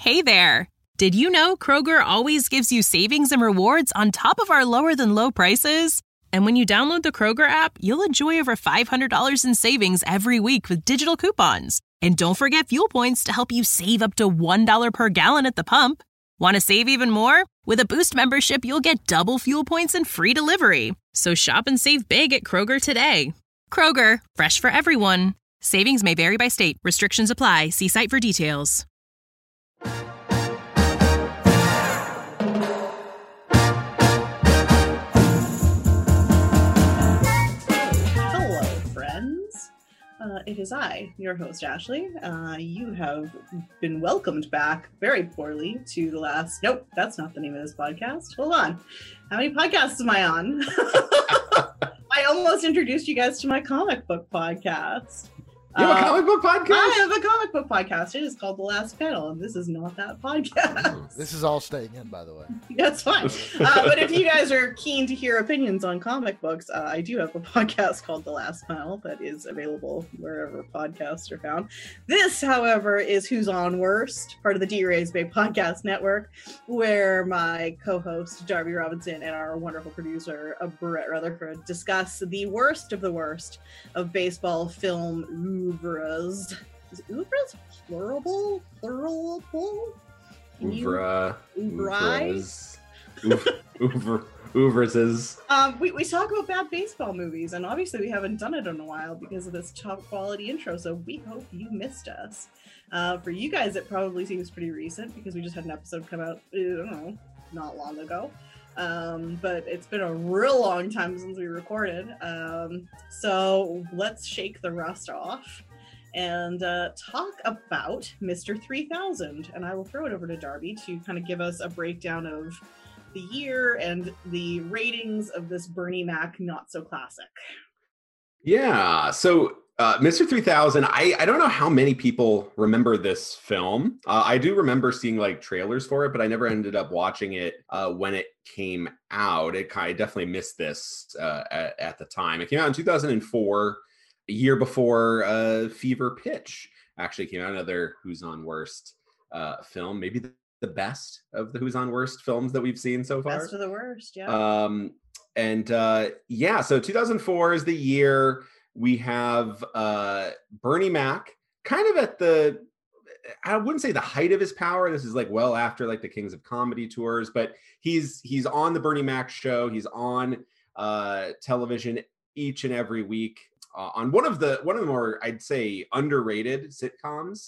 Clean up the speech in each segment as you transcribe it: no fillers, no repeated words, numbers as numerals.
Hey there! Did you know Kroger always gives you savings and rewards on top of our lower-than-low prices? And when you download the Kroger app, you'll enjoy over $500 in savings every week with digital coupons. And don't forget fuel points to help you save up to $1 per gallon at the pump. Want to save even more? With a Boost membership, you'll get double fuel points and free delivery. So shop and save big at Kroger today. Kroger, fresh for everyone. Savings may vary by state. Restrictions apply. See site for details. Hello, friends. It is I, your host, Ashley. You have been welcomed back very poorly to the last... Nope, that's not the name of this podcast. Hold on. How many podcasts am I on? I almost introduced you guys to my comic book podcast. You have a comic book podcast? I have a comic book podcast. It is called The Last Panel, and this is not that podcast. This is all staying in, by the way. That's fine. But if you guys are keen to hear opinions on comic books, I do have a podcast called The Last Panel that is available wherever podcasts are found. This, however, is Who's On Worst, part of the D-Rays Bay Podcast Network, where my co-host, Darby Robinson, and our wonderful producer, Brett Rutherford, discuss the worst of baseball film oeuvres. Is oeuvres plurable? Pluralable? Oeuvres. We talk about bad baseball movies, and obviously we haven't done it in a while because of this top quality intro, so we hope you missed us. For you guys, it probably seems pretty recent because we just had an episode come out, I don't know, not long ago. But it's been a real long time since we recorded. So let's shake the rust off and talk about Mr. 3000. And I will throw it over to Darby to kind of give us a breakdown of the year and the ratings of this Bernie Mac not so classic. Yeah, so Mr. 3000, I don't know how many people remember this film. I do remember seeing like trailers for it, but I never ended up watching it when it came out. I definitely missed this at the time. It came out in 2004, a year before Fever Pitch actually came out, another Who's On Worst film, maybe the best of the Who's On Worst films that we've seen so far. Best of the worst, yeah. So 2004 is the year. We have Bernie Mac kind of at the, I wouldn't say the height of his power. This is like well after like the Kings of Comedy tours, but he's on the Bernie Mac show. He's on television each and every week on one of the more, I'd say, underrated sitcoms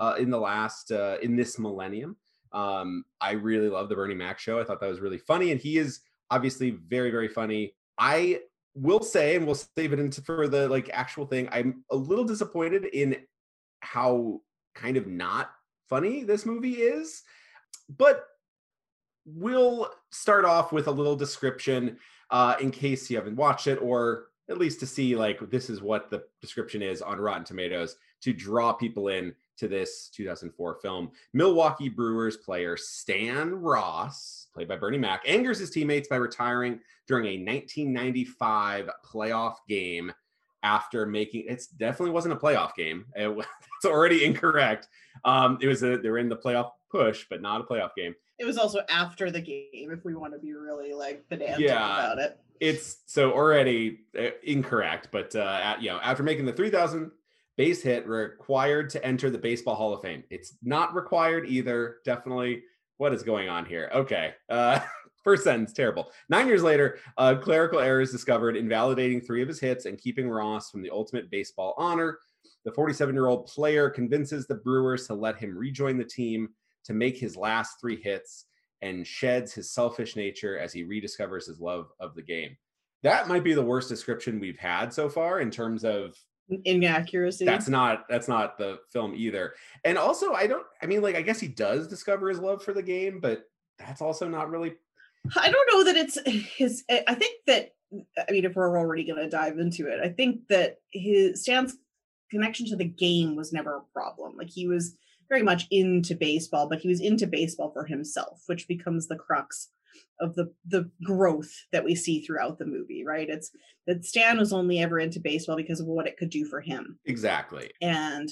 in this millennium. I really love the Bernie Mac show. I thought that was really funny, and he is obviously very, very funny. I will say, and we'll save it for the like actual thing, I'm a little disappointed in how kind of not funny this movie is, but we'll start off with a little description in case you haven't watched it, or at least to see like this is what the description is on Rotten Tomatoes to draw people in to this 2004 film. Milwaukee Brewers player Stan Ross, played by Bernie Mac, angers his teammates by retiring during a 1995 playoff game after making, it definitely wasn't a playoff game. It's already incorrect. They were in the playoff push, but not a playoff game. It was also after the game, if we want to be really like pedantic about it. It's so already incorrect, but after making the 3,000 base hit required to enter the Baseball Hall of Fame. It's not required either. Definitely. What is going on here? Okay. First sentence, terrible. 9 years later, clerical errors discovered, invalidating 3 of his hits and keeping Ross from the ultimate baseball honor. The 47-year-old player convinces the Brewers to let him rejoin the team to make his last 3 hits and sheds his selfish nature as he rediscovers his love of the game. That might be the worst description we've had so far in terms of inaccuracy. That's not the film either. And also I guess he does discover his love for the game, but that's also not really. I don't know that it's his. I think that, I mean, if we're already going to dive into it, I think that Stan's connection to the game was never a problem. Like, he was very much into baseball, but he was into baseball for himself, which becomes the crux of the growth that we see throughout the movie, right? It's that Stan was only ever into baseball because of what it could do for him. Exactly. And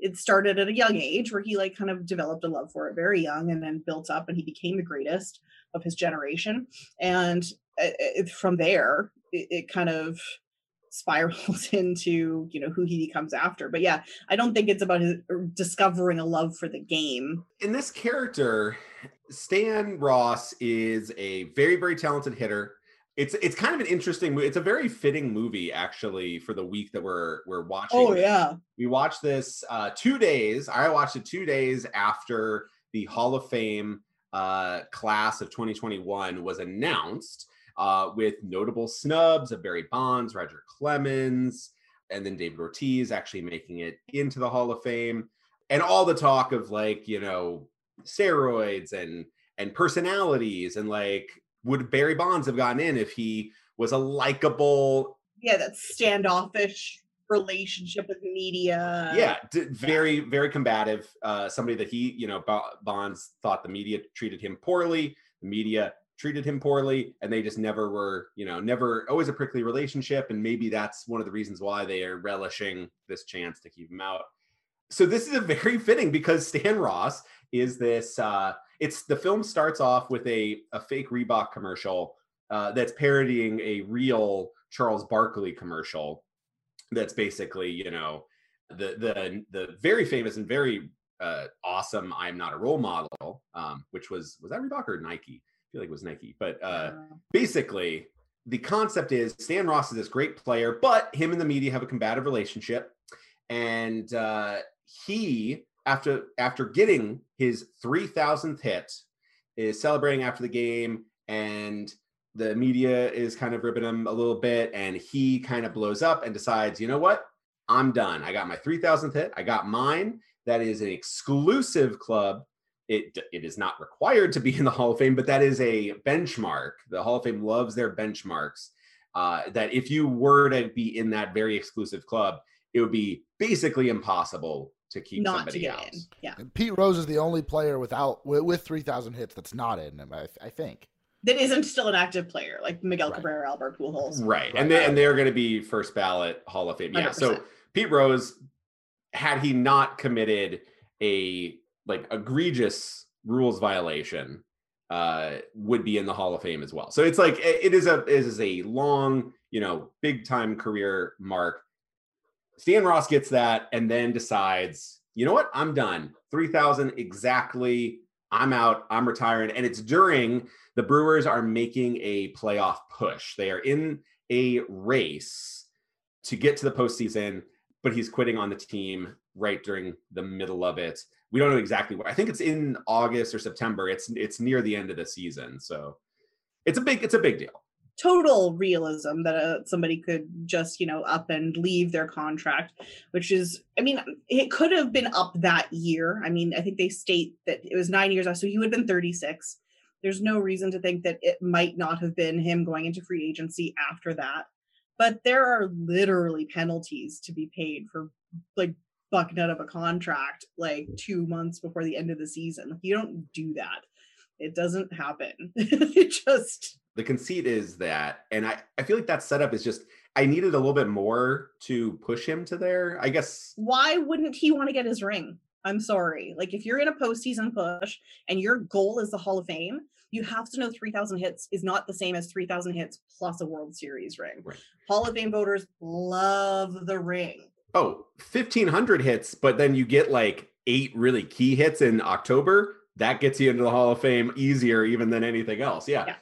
it started at a young age where he like kind of developed a love for it very young and then built up and he became the greatest of his generation. And from there, it kind of spirals into, you know, who he becomes after. But yeah, I don't think it's about his discovering a love for the game. In this character, Stan Ross is a very, very talented hitter. It's kind of an interesting movie. It's a very fitting movie, actually, for the week that we're watching. Oh yeah, we watched this 2 days. I watched it 2 days after the Hall of Fame class of 2021 was announced, with notable snubs of Barry Bonds, Roger Clemens, and then David Ortiz actually making it into the Hall of Fame, and all the talk of like, you know, steroids and personalities, and like, would Barry Bonds have gotten in if he was a likable? Yeah, that standoffish relationship with media. Yeah, very, very combative. Somebody that he, you know, Bonds thought the media treated him poorly. The media treated him poorly, and they just never were, you know, never, always a prickly relationship. And maybe that's one of the reasons why they are relishing this chance to keep him out. So this is a very fitting, because Stan Ross is this, the film starts off with a fake Reebok commercial that's parodying a real Charles Barkley commercial. That's basically, you know, the very famous and very awesome "I'm Not a Role Model," which was that Reebok or Nike? I feel like it was Nike. But basically, the concept is Stan Ross is this great player, but him and the media have a combative relationship, and he, after getting his 3,000th hit, is celebrating after the game, and the media is kind of ripping him a little bit, and he kind of blows up and decides, you know what? I'm done. I got my 3,000th hit. I got mine. That is an exclusive club. It is not required to be in the Hall of Fame, but that is a benchmark. The Hall of Fame loves their benchmarks. That if you were to be in that very exclusive club, it would be basically impossible to keep not somebody to get else. in. Yeah. And Pete Rose is the only player with 3,000 hits that's not in him, I think. That isn't still an active player, like Miguel Cabrera, Albert Pujols. Right. And they're going to be first ballot Hall of Fame. Yeah. 100%. So Pete Rose, had he not committed a like egregious rules violation, would be in the Hall of Fame as well. So it's like, it is a long, you know, big time career mark. Stan Ross gets that and then decides, you know what? I'm done. 3,000 exactly. I'm out. I'm retiring. And it's during the Brewers are making a playoff push. They are in a race to get to the postseason, but he's quitting on the team right during the middle of it. We don't know exactly where. I think it's in August or September. It's near the end of the season. So it's a big deal. Total realism that somebody could just, you know, up and leave their contract, which is, I mean, it could have been up that year. I mean, I think they state that it was 9 years, so he would have been 36. There's no reason to think that it might not have been him going into free agency after that. But there are literally penalties to be paid for like bucking out of a contract like 2 months before the end of the season. You don't do that. It doesn't happen. It just... The conceit is that, and I feel like that setup is just, I needed a little bit more to push him to there, I guess. Why wouldn't he want to get his ring? I'm sorry. Like, if you're in a postseason push and your goal is the Hall of Fame, you have to know 3,000 hits is not the same as 3,000 hits plus a World Series ring. Right. Hall of Fame voters love the ring. Oh, 1,500 hits, but then you get like 8 really key hits in October. That gets you into the Hall of Fame easier even than anything else. Yeah.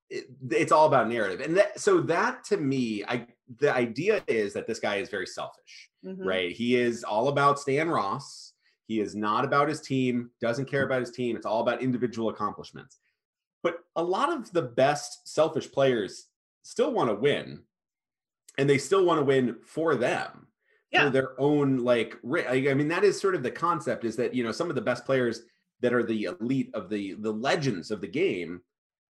It's all about narrative. And that to me, the idea is that this guy is very selfish, right? He is all about Stan Ross. He is not about his team, doesn't care about his team. It's all about individual accomplishments. But a lot of the best selfish players still want to win, and they still want to win for them, for their own, like, I mean, that is sort of the concept, is that, you know, some of the best players that are the elite of the legends of the game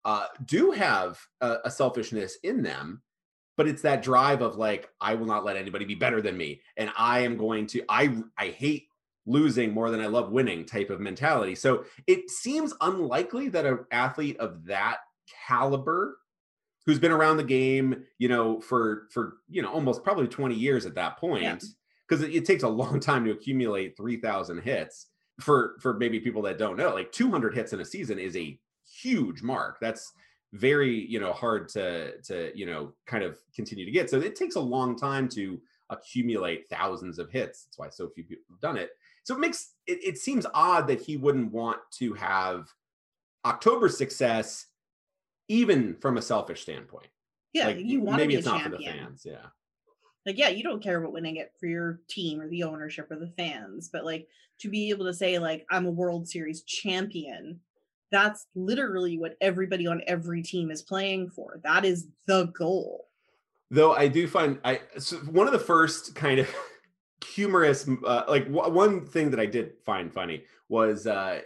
do have a selfishness in them, but it's that drive of like, I will not let anybody be better than me. And I am going to, I hate losing more than I love winning type of mentality. So it seems unlikely that an athlete of that caliber, who's been around the game, you know, for, you know, almost probably 20 years at that point, because it takes a long time to accumulate 3,000 hits. For maybe people that don't know, like 200 hits in a season is a huge mark. That's very, hard to kind of continue to get. So it takes a long time to accumulate thousands of hits. That's why so few people have done it. So it seems odd that he wouldn't want to have October's success, even from a selfish standpoint. Yeah, like, you want to maybe be it's a not champion. for the fans. Yeah. Like, yeah, you don't care about winning it for your team or the ownership or the fans, but like to be able to say like I'm a World Series champion, that's literally what everybody on every team is playing for. That is the goal. Though I do find so one of the first kind of humorous, one thing that I did find funny was, the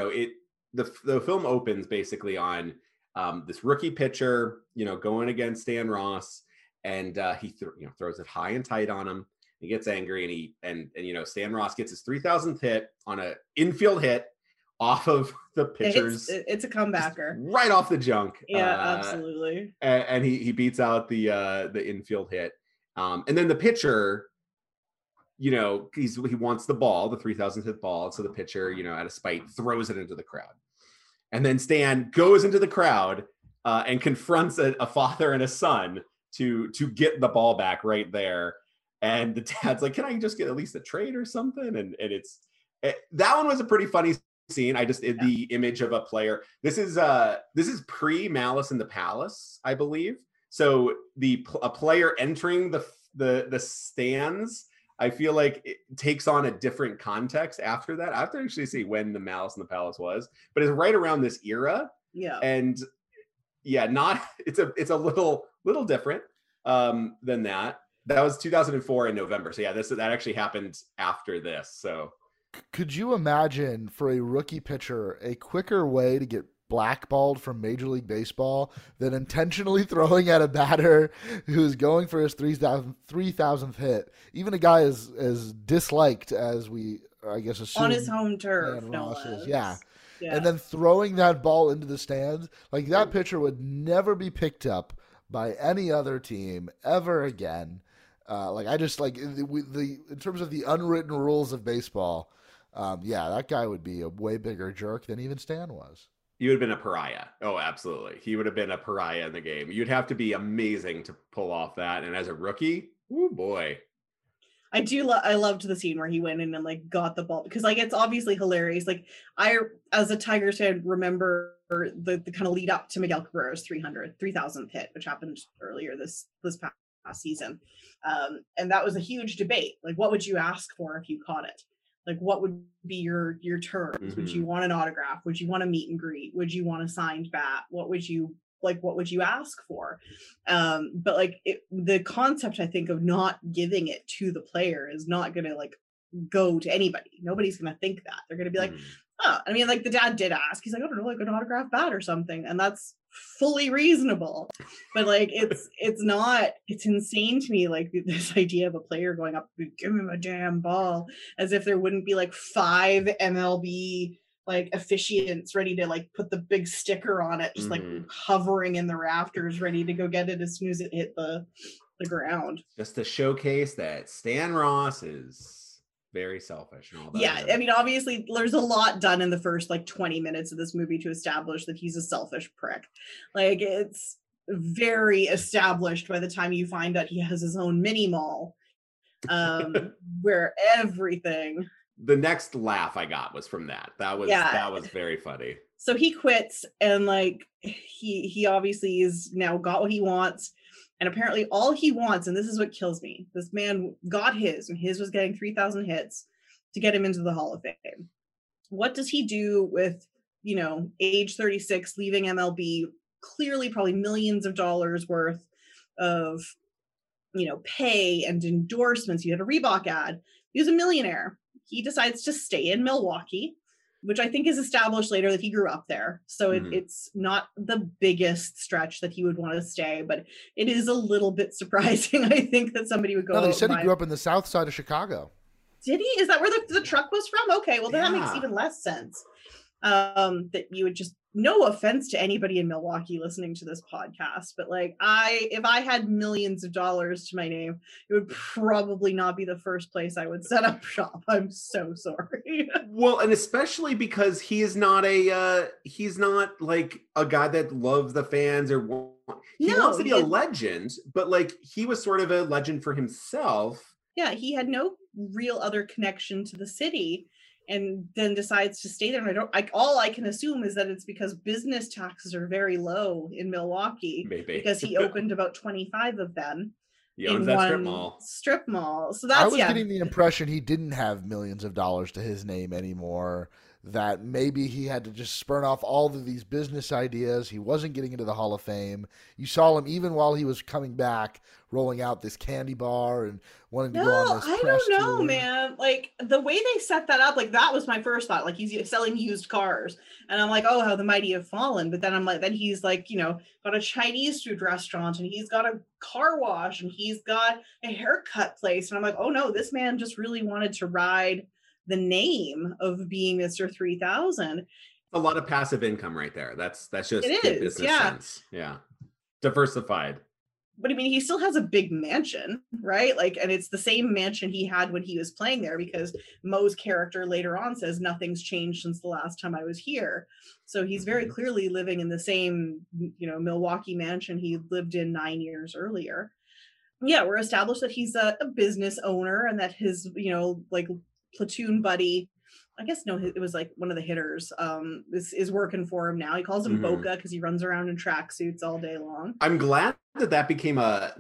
film opens basically on this rookie pitcher, going against Stan Ross, and he throws it high and tight on him. He gets angry, and Stan Ross gets his 3,000th hit on an infield hit off of the pitcher's. It's a comebacker, right off the junk. Yeah, absolutely. And he beats out the infield hit, and then the pitcher, he wants the ball, the 3,000th hit ball, so the pitcher, out of spite, throws it into the crowd, and then Stan goes into the crowd and confronts a father and a son to get the ball back right there. And the dad's like, can I just get at least a trade or something? And that one was a pretty funny scene. The image of a player. This is pre Malice in the Palace, I believe. So a player entering the stands, I feel like it takes on a different context after that. I have to actually see when the Malice in the Palace was, but it's right around this era. Yeah. And yeah, it's a little different than that. That was 2004 in November. So yeah, that actually happened after this. So could you imagine, for a rookie pitcher, a quicker way to get blackballed from Major League Baseball than intentionally throwing at a batter who's going for his 3,000th hit? Even a guy as disliked as we, I guess, assume on his home turf, no Ross less. is. Yeah. Yeah. And then throwing that ball into the stands, like that pitcher would never be picked up by any other team ever again. I just like in terms of the unwritten rules of baseball. That guy would be a way bigger jerk than even Stan was. He would have been a pariah. Oh, absolutely. He would have been a pariah in the game. You'd have to be amazing to pull off that. And as a rookie, oh boy. I loved the scene where he went in and like got the ball, because like it's obviously hilarious. Like I, as a Tigers fan, remember the kind of lead up to Miguel Cabrera's 3,000th hit, which happened earlier this past season. And that was a huge debate. Like, what would you ask for if you caught it? Like, what would be your terms? Mm-hmm. Would you want an autograph? Would you want a meet and greet? Would you want a signed bat? What would you ask for? But like the concept, I think, of not giving it to the player is not going to like go to anybody. Nobody's going to think that. They're going to be like, oh, I mean, like the dad did ask. He's like, I don't know, like an autograph bat or something. And that's fully reasonable. But like, it's insane to me, like this idea of a player going up, give him a damn ball, as if there wouldn't be like 5 MLB like officiants ready to like put the big sticker on it, just like hovering in the rafters, ready to go get it as soon as it hit the ground. Just to showcase that Stan Ross is very selfish and all that. Yeah, I mean, obviously there's a lot done in the first like 20 minutes of this movie to establish that he's a selfish prick. Like, it's very established by the time you find out he has his own mini mall, where everything. The next laugh I got was from that. That was very funny. So he quits, and like he obviously is now got what he wants. And apparently all he wants, and this is what kills me, this man got his, and his was getting 3,000 hits to get him into the Hall of Fame. What does he do with, age 36, leaving MLB, clearly probably millions of dollars worth of, pay and endorsements? He had a Reebok ad. He was a millionaire. He decides to stay in Milwaukee, which I think is established later that he grew up there. So it's not the biggest stretch that he would want to stay, but it is a little bit surprising, I think, that somebody would go. No, they said he grew up in the south side of Chicago. Did he? Is that where the truck was from? Okay, well, then that makes even less sense. that you would just, no offense to anybody in Milwaukee listening to this podcast, but like if I had millions of dollars to my name, it would probably not be the first place I would set up shop. I'm so sorry. Well, and especially because he's not like a guy that loves the fans or he wants to be a legend, but like he was sort of a legend for himself. Yeah, he had no real other connection to the city, and then decides to stay there. And all I can assume is that it's because business taxes are very low in Milwaukee. Maybe. Because he opened about 25 of them. He owns that strip mall. So that's, I was getting the impression he didn't have millions of dollars to his name anymore, that maybe he had to just spurn off all of these business ideas. He wasn't getting into the Hall of Fame. You saw him even while he was coming back, rolling out this candy bar and wanting to go on this press I don't know, tour. man. Like the way they set that up, like that was my first thought. Like he's selling used cars, and I'm like, oh, how the mighty have fallen. But then I'm like, then he's like, got a Chinese food restaurant, and he's got a car wash, and he's got a haircut place, and I'm like, oh no, this man just really wanted to ride the name of being Mr. 3000. A lot of passive income right there. That's just it good is, business sense. Yeah. Diversified. But I mean, he still has a big mansion, right? Like, and it's the same mansion he had when he was playing there, because Moe's character later on says nothing's changed since the last time I was here. So he's very clearly living in the same, Milwaukee mansion he lived in 9 years earlier. Yeah, we're established that he's a business owner, and that his, like platoon buddy, I guess it was like one of the hitters, is working for him now. He calls him Boca because he runs around in tracksuits all day long. I'm glad that became a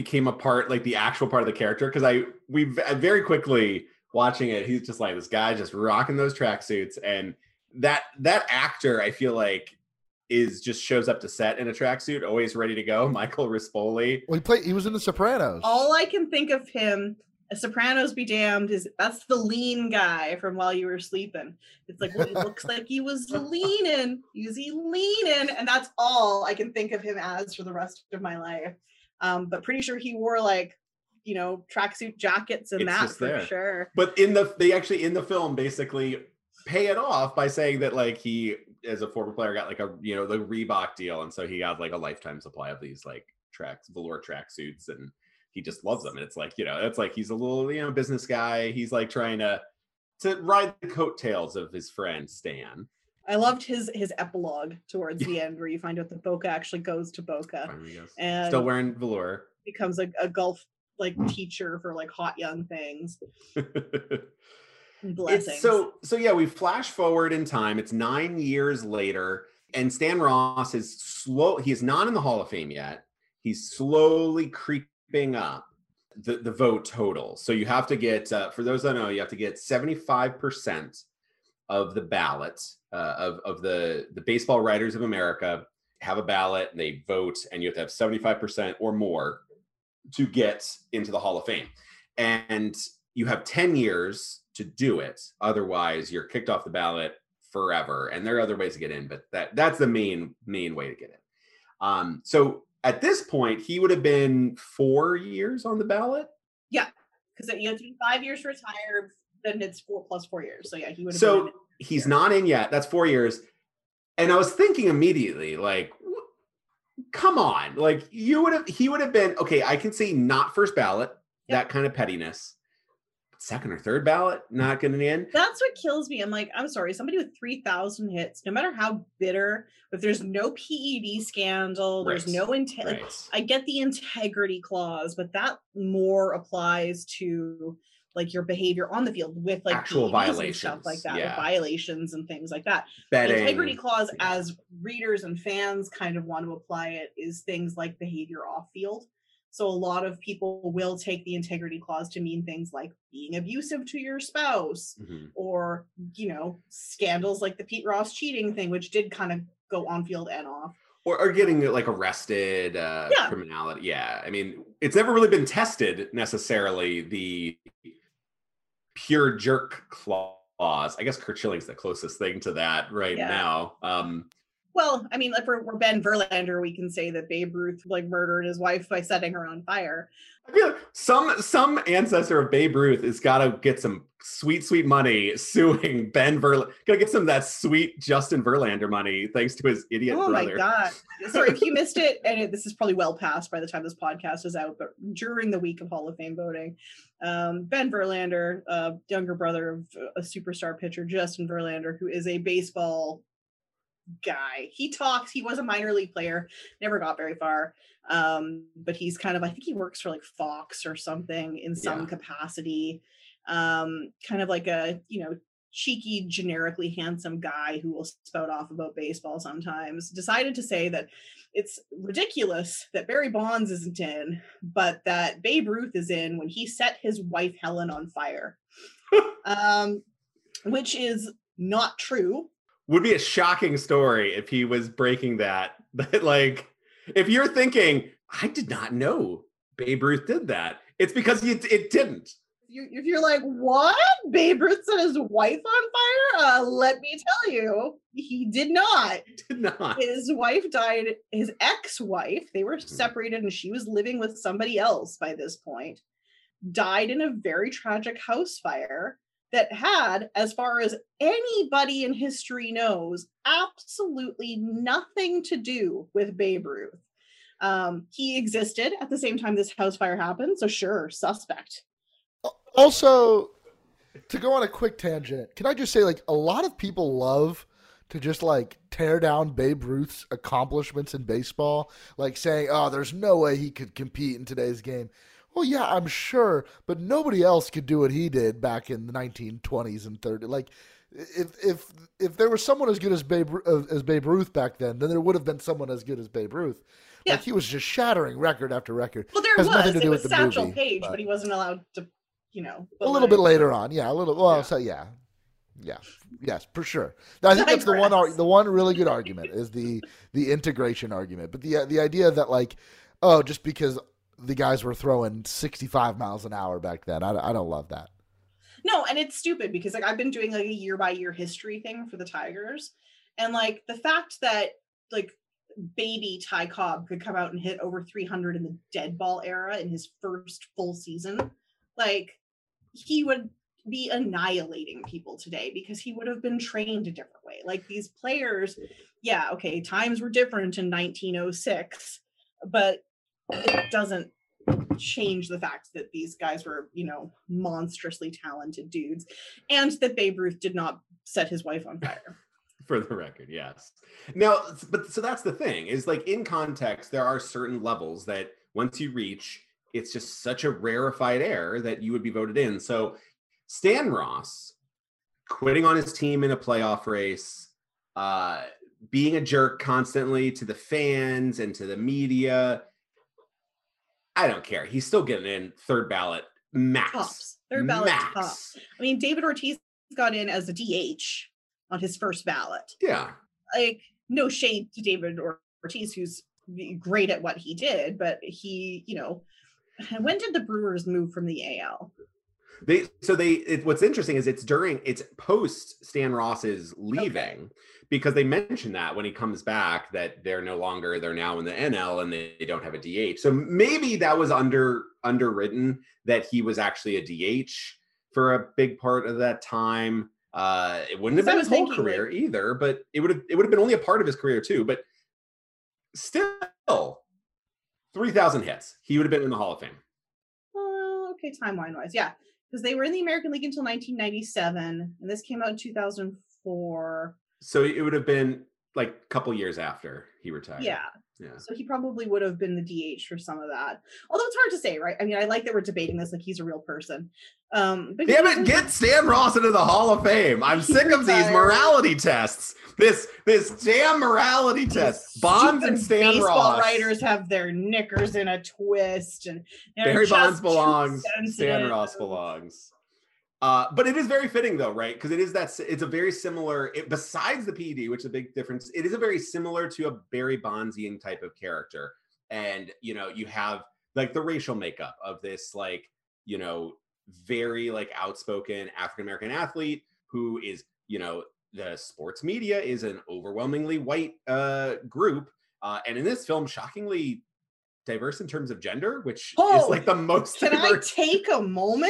part, like the actual part of the character, because we very quickly watching it, he's just like, this guy just rocking those tracksuits, and that actor, I feel like, just shows up to set in a tracksuit, always ready to go. Michael Rispoli. Well, he was in The Sopranos. All I can think of him, Sopranos be damned, that's the lean guy from While You Were Sleeping. It's like, well, he looks like he was leaning. Is he leaning? And that's all I can think of him as for the rest of my life. But pretty sure he wore like, tracksuit jackets and that for sure. But they actually in the film basically pay it off by saying that like he, as a former player, got like a the Reebok deal, and so he got like a lifetime supply of these like velour tracksuits, and he just loves them. And it's like, it's like he's a little, business guy. He's like trying to ride the coattails of his friend Stan. I loved his epilogue towards the end, where you find out that Boca actually goes to Boca and still wearing velour, becomes a golf like teacher for like hot young things. Blessings. So yeah, we flash forward in time. It's 9 years later, and Stan Ross is he is not in the Hall of Fame yet. He's slowly creeping up the vote total. So you have to get, for those that know, you have to get 75% of the ballot of the Baseball Writers of America have a ballot, and they vote, and you have to have 75% or more to get into the Hall of Fame. And you have 10 years to do it. Otherwise, you're kicked off the ballot forever. And there are other ways to get in, but that's the main way to get in. So at this point, he would have been 4 years on the ballot. Yeah, because you have to be 5 years retired, then it's 4 plus 4 years. So yeah, he would have. So he's not in yet. That's 4 years. And I was thinking immediately, like, come on, like he would have been, okay, I can see not first ballot, that kind of pettiness. Second or third ballot, not getting in. That's what kills me. I'm like, I'm sorry, somebody with 3,000 hits, no matter how bitter, if there's no PED scandal, there's no integrity. I get the integrity clause, but that more applies to like your behavior on the field with like actual violations, stuff like that, with violations and things like that. Betting. The integrity clause, as readers and fans kind of want to apply it, is things like behavior off field. So a lot of people will take the integrity clause to mean things like being abusive to your spouse, or, scandals like the Pete Ross cheating thing, which did kind of go on field and off. Or getting like arrested, criminality. Yeah. I mean, it's never really been tested necessarily, the pure jerk clause. I guess Kurt Schilling's the closest thing to that now. Well, I mean, like we're Ben Verlander, we can say that Babe Ruth like murdered his wife by setting her on fire. I feel like some ancestor of Babe Ruth has got to get some sweet money suing Ben Verlander. Got to get some of that sweet Justin Verlander money thanks to his idiot brother. Oh my God. Sorry, if you missed it, and this is probably well past by the time this podcast is out, but during the week of Hall of Fame voting, Ben Verlander, younger brother of a superstar pitcher, Justin Verlander, who is a baseball guy. He talks, he was a minor league player, never got very far. But he's kind of, I think he works for like Fox or something in some capacity. Kind of like a, cheeky, generically handsome guy who will spout off about baseball sometimes, decided to say that it's ridiculous that Barry Bonds isn't in, but that Babe Ruth is in when he set his wife Helen on fire. Which is not true. Would be a shocking story if he was breaking that. But like, if you're thinking, I did not know Babe Ruth did that, it's because it didn't. If you're like, what? Babe Ruth set his wife on fire? Let me tell you, he did not. Did not. His wife died, his ex-wife, they were separated and she was living with somebody else by this point, died in a very tragic house fire that had, as far as anybody in history knows, absolutely nothing to do with Babe Ruth. He existed at the same time this house fire happened, so sure, suspect. Also, to go on a quick tangent, can I just say, like, a lot of people love to just, like, tear down Babe Ruth's accomplishments in baseball, like saying, oh, there's no way he could compete in today's game. Well, yeah, I'm sure, but nobody else could do what he did back in the 1920s and 30s. Like, if there was someone as good as Babe Ruth back then there would have been someone as good as Babe Ruth. Yeah. Like, he was just shattering record after record. Well, there Has was. nothing to do It with was the Satchel movie, Paige, but he wasn't allowed to, a little bit later on. Yeah, a little. Well, Yeah. so yeah. Yes, for sure. I think that's the one really good argument is the integration argument. But the idea that, like, oh, just because the guys were throwing 65 miles an hour back then, I don't love that. No, and it's stupid because, like, I've been doing like a year by year history thing for the Tigers, and like the fact that like baby Ty Cobb could come out and hit over 300 in the dead ball era in his first full season, like he would be annihilating people today because he would have been trained a different way. Like, these players, yeah, okay, times were different in 1906, but it doesn't change the fact that these guys were, monstrously talented dudes, and that Babe Ruth did not set his wife on fire. For the record, yes. Now, but so that's the thing, is like, in context, there are certain levels that once you reach, it's just such a rarefied air that you would be voted in. So Stan Ross quitting on his team in a playoff race, being a jerk constantly to the fans and to the media, I don't care. He's still getting in third ballot max. Tops. Third ballot tops. I mean, David Ortiz got in as a DH on his first ballot. Yeah. Like, no shade to David Ortiz, who's great at what he did, but he, when did the Brewers move from the AL? What's interesting is it's post Stan Ross's leaving, because they mentioned that when he comes back that they're now in the NL and they don't have a DH. So maybe that was underwritten that he was actually a DH for a big part of that time. It wouldn't have been his whole career either, but it would have been only a part of his career too. But still, 3,000 hits. He would have been in the Hall of Fame. Okay, timeline wise, yeah, because they were in the American League until 1997, and this came out in 2004. So it would have been like a couple years after he retired. Yeah. So he probably would have been the DH for some of that. Although it's hard to say, right? I mean, I like that we're debating this like he's a real person. But damn it, get Stan Ross into the Hall of Fame. I'm sick of these morality tests. This damn morality test. Bonds and Stan baseball Ross. Writers have their knickers in a twist, and Barry Bonds belongs. Stan Ross belongs. But it is very fitting though, right? Because it's a very similar, besides the PED, which is a big difference, it is a very similar to a Barry Bondsian type of character. And, you have like the racial makeup of this, like, very like outspoken African-American athlete who is, the sports media is an overwhelmingly white group, and in this film, shockingly diverse in terms of gender, which is like the most Can diverse. I take a moment?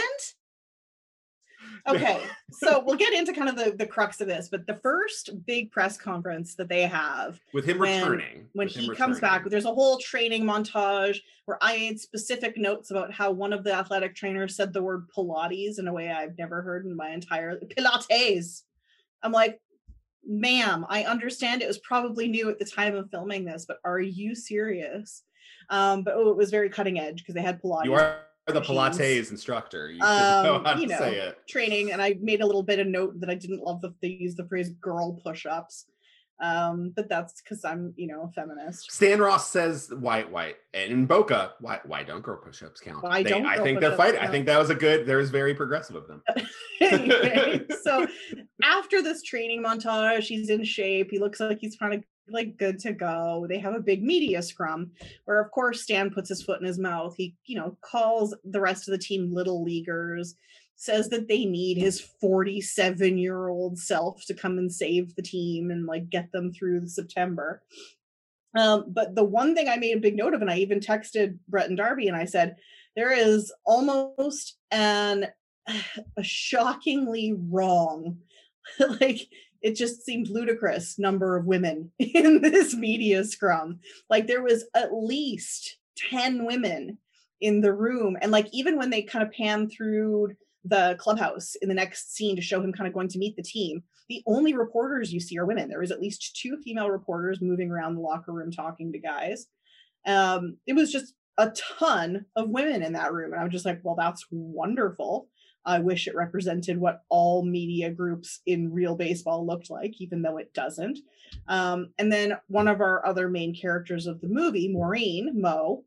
Okay, so we'll get into kind of the crux of this, but the first big press conference that they have with him returning, when he comes back, there's a whole training montage where I made specific notes about how one of the athletic trainers said the word Pilates in a way I've never heard in my entire Pilates. I'm like, ma'am, I understand it was probably new at the time of filming this, but are you serious? But it was very cutting edge because they had Pilates. You are the Pilates instructor. You should know how to say it. Training, and I made a little bit of note that I didn't love that they used the phrase "girl push-ups," but that's because I'm, a feminist. Stan Ross says, "Why?" And in Boca, why don't girl push-ups count? I think they're fighting. I think that was There's very progressive of them. Anyway, so after this training montage, he's in shape. He looks like he's kind of like good to go. They have a big media scrum where, of course, Stan puts his foot in his mouth. He, calls the rest of the team little leaguers, says that they need his 47-year-old self to come and save the team and like get them through September. But the one thing I made a big note of, and I even texted Brett and Darby, and I said, there is almost a shockingly wrong, it just seemed ludicrous number of women in this media scrum. Like there was at least 10 women in the room. And like, even when they kind of pan through the clubhouse in the next scene to show him kind of going to meet the team, the only reporters you see are women. There was at least 2 female reporters moving around the locker room talking to guys. It was just a ton of women in that room. And I was just like, well, that's wonderful. I wish it represented what all media groups in real baseball looked like, even though it doesn't. And then one of our other main characters of the movie, Maureen, Mo,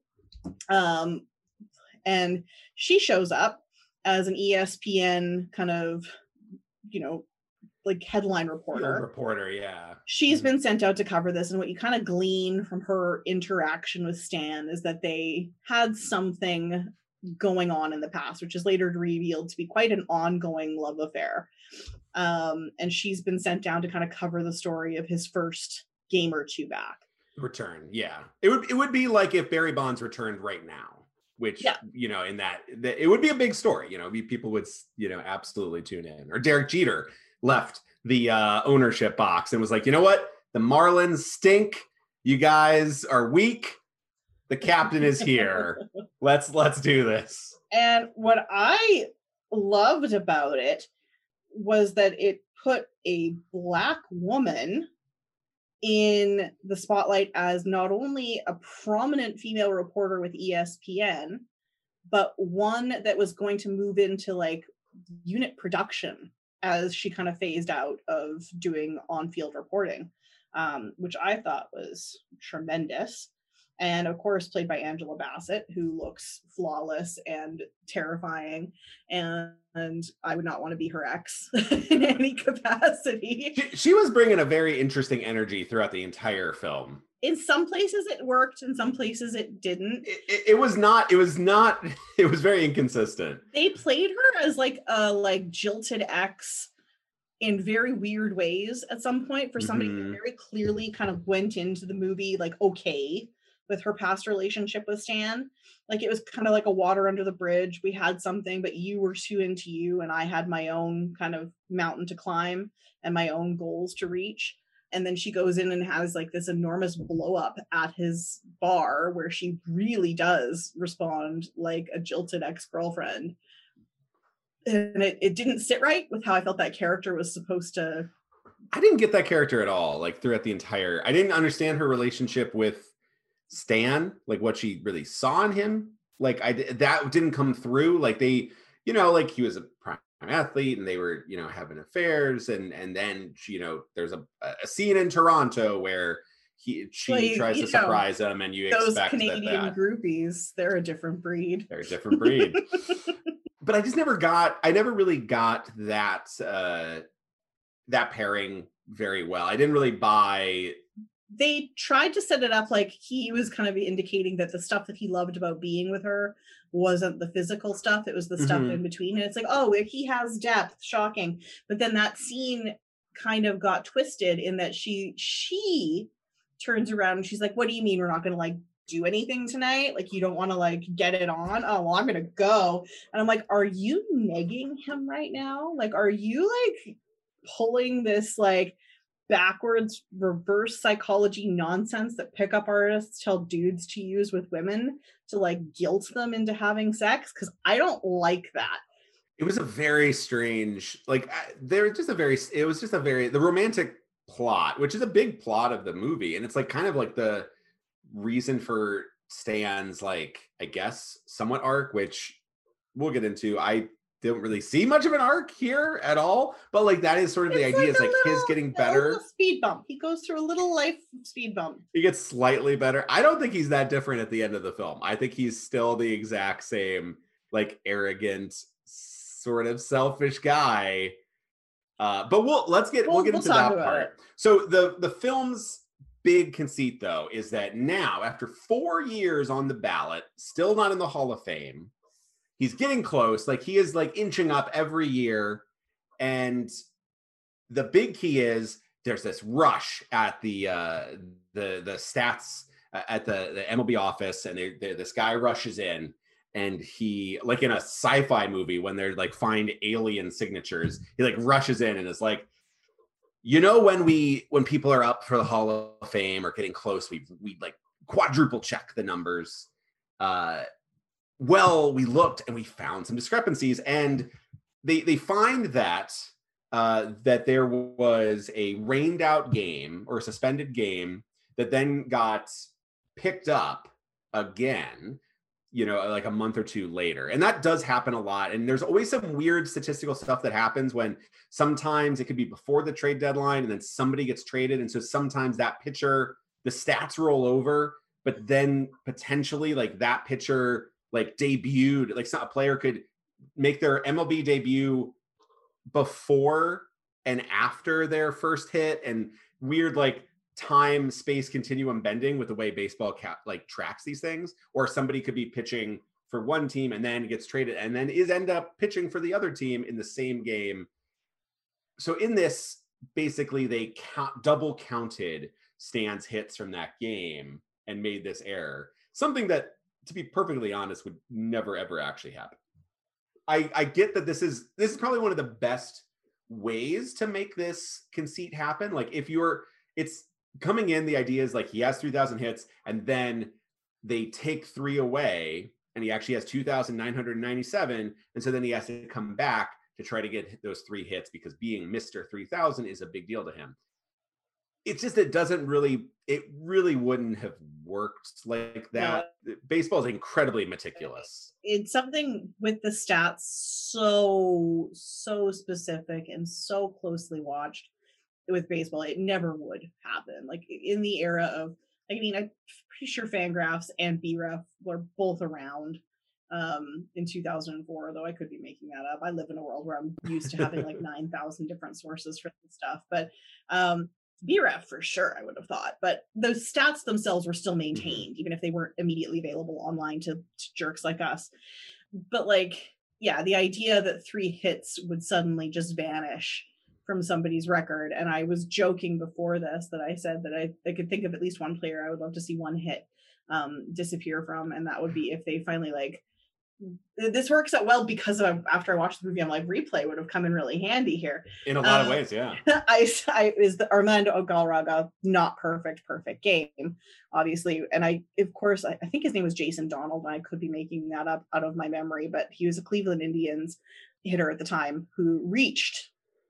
and she shows up as an ESPN kind of, like headline reporter. Yeah. She's been sent out to cover this. And what you kind of glean from her interaction with Stan is that they had something going on in the past, which is later revealed to be quite an ongoing love affair. And she's been sent down to kind of cover the story of his first game or two back. Return, yeah. It would be like if Barry Bonds returned right now, which, in that it would be a big story. People would, absolutely tune in. Or Derek Jeter left the ownership box and was like, you know what? The Marlins stink. You guys are weak. The captain is here. Let's do this. And what I loved about it was that it put a Black woman in the spotlight as not only a prominent female reporter with ESPN, but one that was going to move into like unit production as she kind of phased out of doing on-field reporting, which I thought was tremendous. And of course, played by Angela Bassett, who looks flawless and terrifying. And I would not want to be her ex in any capacity. She was bringing a very interesting energy throughout the entire film. In some places it worked, in some places it didn't. It was very inconsistent. They played her as like a jilted ex in very weird ways at some point for somebody who very clearly kind of went into the movie okay with her past relationship with Stan. Like it was kind of like a water under the bridge. We had something, but you were too into you, and I had my own kind of mountain to climb and my own goals to reach. And then she goes in and has like this enormous blow up at his bar where she really does respond like a jilted ex-girlfriend. And it didn't sit right with how I felt that character was supposed to. I didn't get that character at all. Like throughout the entire, I didn't understand her relationship with Stan, like what she really saw in him. Like that didn't come through. Like they, like he was a prime athlete and they were, having affairs. And then she, there's a scene in Toronto where she tries to surprise him, and you those expect Canadian groupies, they're a different breed. But I never really got that pairing very well. I didn't really buy. They tried to set it up like he was kind of indicating that the stuff that he loved about being with her wasn't the physical stuff. It was the stuff in between. And it's like, oh, he has depth. Shocking. But then that scene kind of got twisted in that she turns around and she's like, what do you mean we're not going to like do anything tonight? Like, you don't want to like get it on? Oh, well, I'm going to go. And I'm like, are you negging him right now? Like, are you like pulling this like backwards reverse psychology nonsense that pickup artists tell dudes to use with women to like guilt them into having sex? Because I don't like that. It was a very strange, like the romantic plot, which is a big plot of the movie. And it's like kind of like the reason for Stan's, like, I guess, somewhat arc, which we'll get into. I didn't really see much of an arc here at all, but like that is sort of the idea, is like his getting better. Speed bump. He goes through a little life speed bump. He gets slightly better. I don't think he's that different at the end of the film. I think he's still the exact same, like, arrogant, sort of selfish guy. But we'll get into that part. So the film's big conceit, though, is that now, after 4 years on the ballot, still not in the Hall of Fame, he's getting close. Like, he is like inching up every year. And the big key is there's this rush at the stats at the MLB office, and this guy rushes in, and he, like in a sci-fi movie when they're like find alien signatures, he like rushes in and is like, you know, when people are up for the Hall of Fame or getting close, we like quadruple check the numbers. Well, we looked and we found some discrepancies, and they find that there was a rained out game or a suspended game that then got picked up again, you know, like a month or two later. And that does happen a lot. And there's always some weird statistical stuff that happens when sometimes it could be before the trade deadline and then somebody gets traded. And so sometimes that pitcher, the stats roll over, but then potentially like that pitcher like debuted, like a player could make their MLB debut before and after their first hit, and weird like time space continuum bending with the way baseball like tracks these things. Or somebody could be pitching for one team and then gets traded and then end up pitching for the other team in the same game. So in this, basically they double counted Stan's hits from that game and made this error, something that, to be perfectly honest, would never ever actually happen. I get that this is probably one of the best ways to make this conceit happen. Like, it's coming in, the idea is like he has 3,000 hits and then they take 3 away and he actually has 2,997. And so then he has to come back to try to get those 3 hits because being Mr. 3,000 is a big deal to him. It's just, it really wouldn't have worked like that. No. Baseball is incredibly meticulous. It's something with the stats so specific and so closely watched. With baseball, it never would happen. Like in the era of, I mean, I'm pretty sure Fangraphs and BREF were both around in 2004, though I could be making that up. I live in a world where I'm used to having like 9,000 different sources for this stuff, but BREF for sure, I would have thought. But those stats themselves were still maintained, even if they weren't immediately available online to jerks like us. But like, yeah, the idea that 3 hits would suddenly just vanish from somebody's record. And I was joking before this that I said that I could think of at least one player I would love to see 1 hit disappear from, and that would be if they finally like, this works out well because of, after I watched the movie, I'm like, replay would have come in really handy here. In a lot of ways, yeah. I is the Armando Galarraga not perfect game, obviously. And I think his name was Jason Donald, and I could be making that up out of my memory, but he was a Cleveland Indians hitter at the time who reached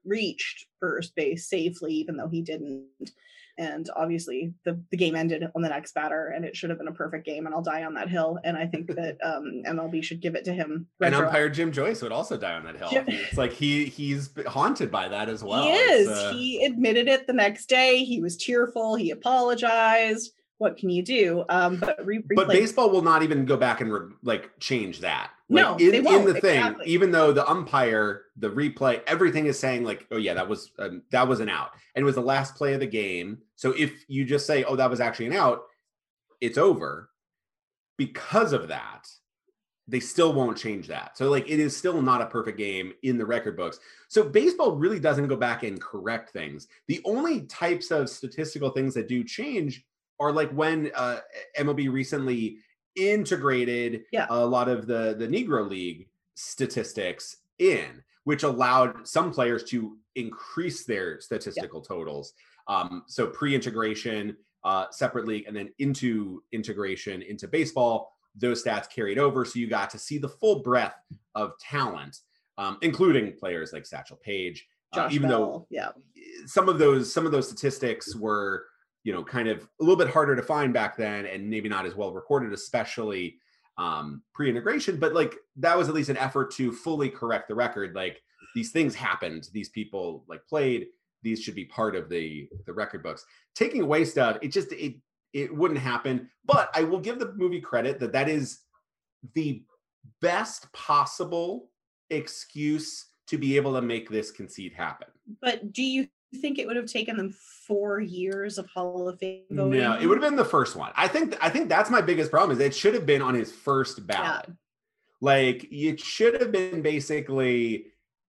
first base safely, even though he didn't. And obviously the game ended on the next batter, and it should have been a perfect game, and I'll die on that hill. And I think that MLB should give it to him. And umpire Jim Joyce would also die on that hill. It's like he's haunted by that as well. He is. He admitted it the next day. He was tearful. He apologized. What can you do? But baseball will not even go back and change that. Like, no, they won't. In the thing, even though the umpire, the replay, everything is saying like, oh yeah, that was an out, and it was the last play of the game. So if you just say, oh, that was actually an out, it's over. Because of that, they still won't change that. So like it is still not a perfect game in the record books. So baseball really doesn't go back and correct things. The only types of statistical things that do change are like when MLB recently integrated a lot of the Negro League statistics in, which allowed some players to increase their statistical totals. So pre-integration, separate league, and then into integration into baseball, those stats carried over. So you got to see the full breadth of talent, including players like Satchel Paige, even Bell, though some of those statistics were, you know, kind of a little bit harder to find back then and maybe not as well recorded, especially pre-integration, but like that was at least an effort to fully correct the record. Like these things happened, these people like played, these should be part of the record books. Taking away stuff, it wouldn't happen. But I will give the movie credit that is the best possible excuse to be able to make this conceit happen. But do you think it would have taken them 4 years of Hall of Fame voting? No, it would have been the first one. I think that's my biggest problem, is it should have been on his first ballot. Yeah. Like it should have been basically,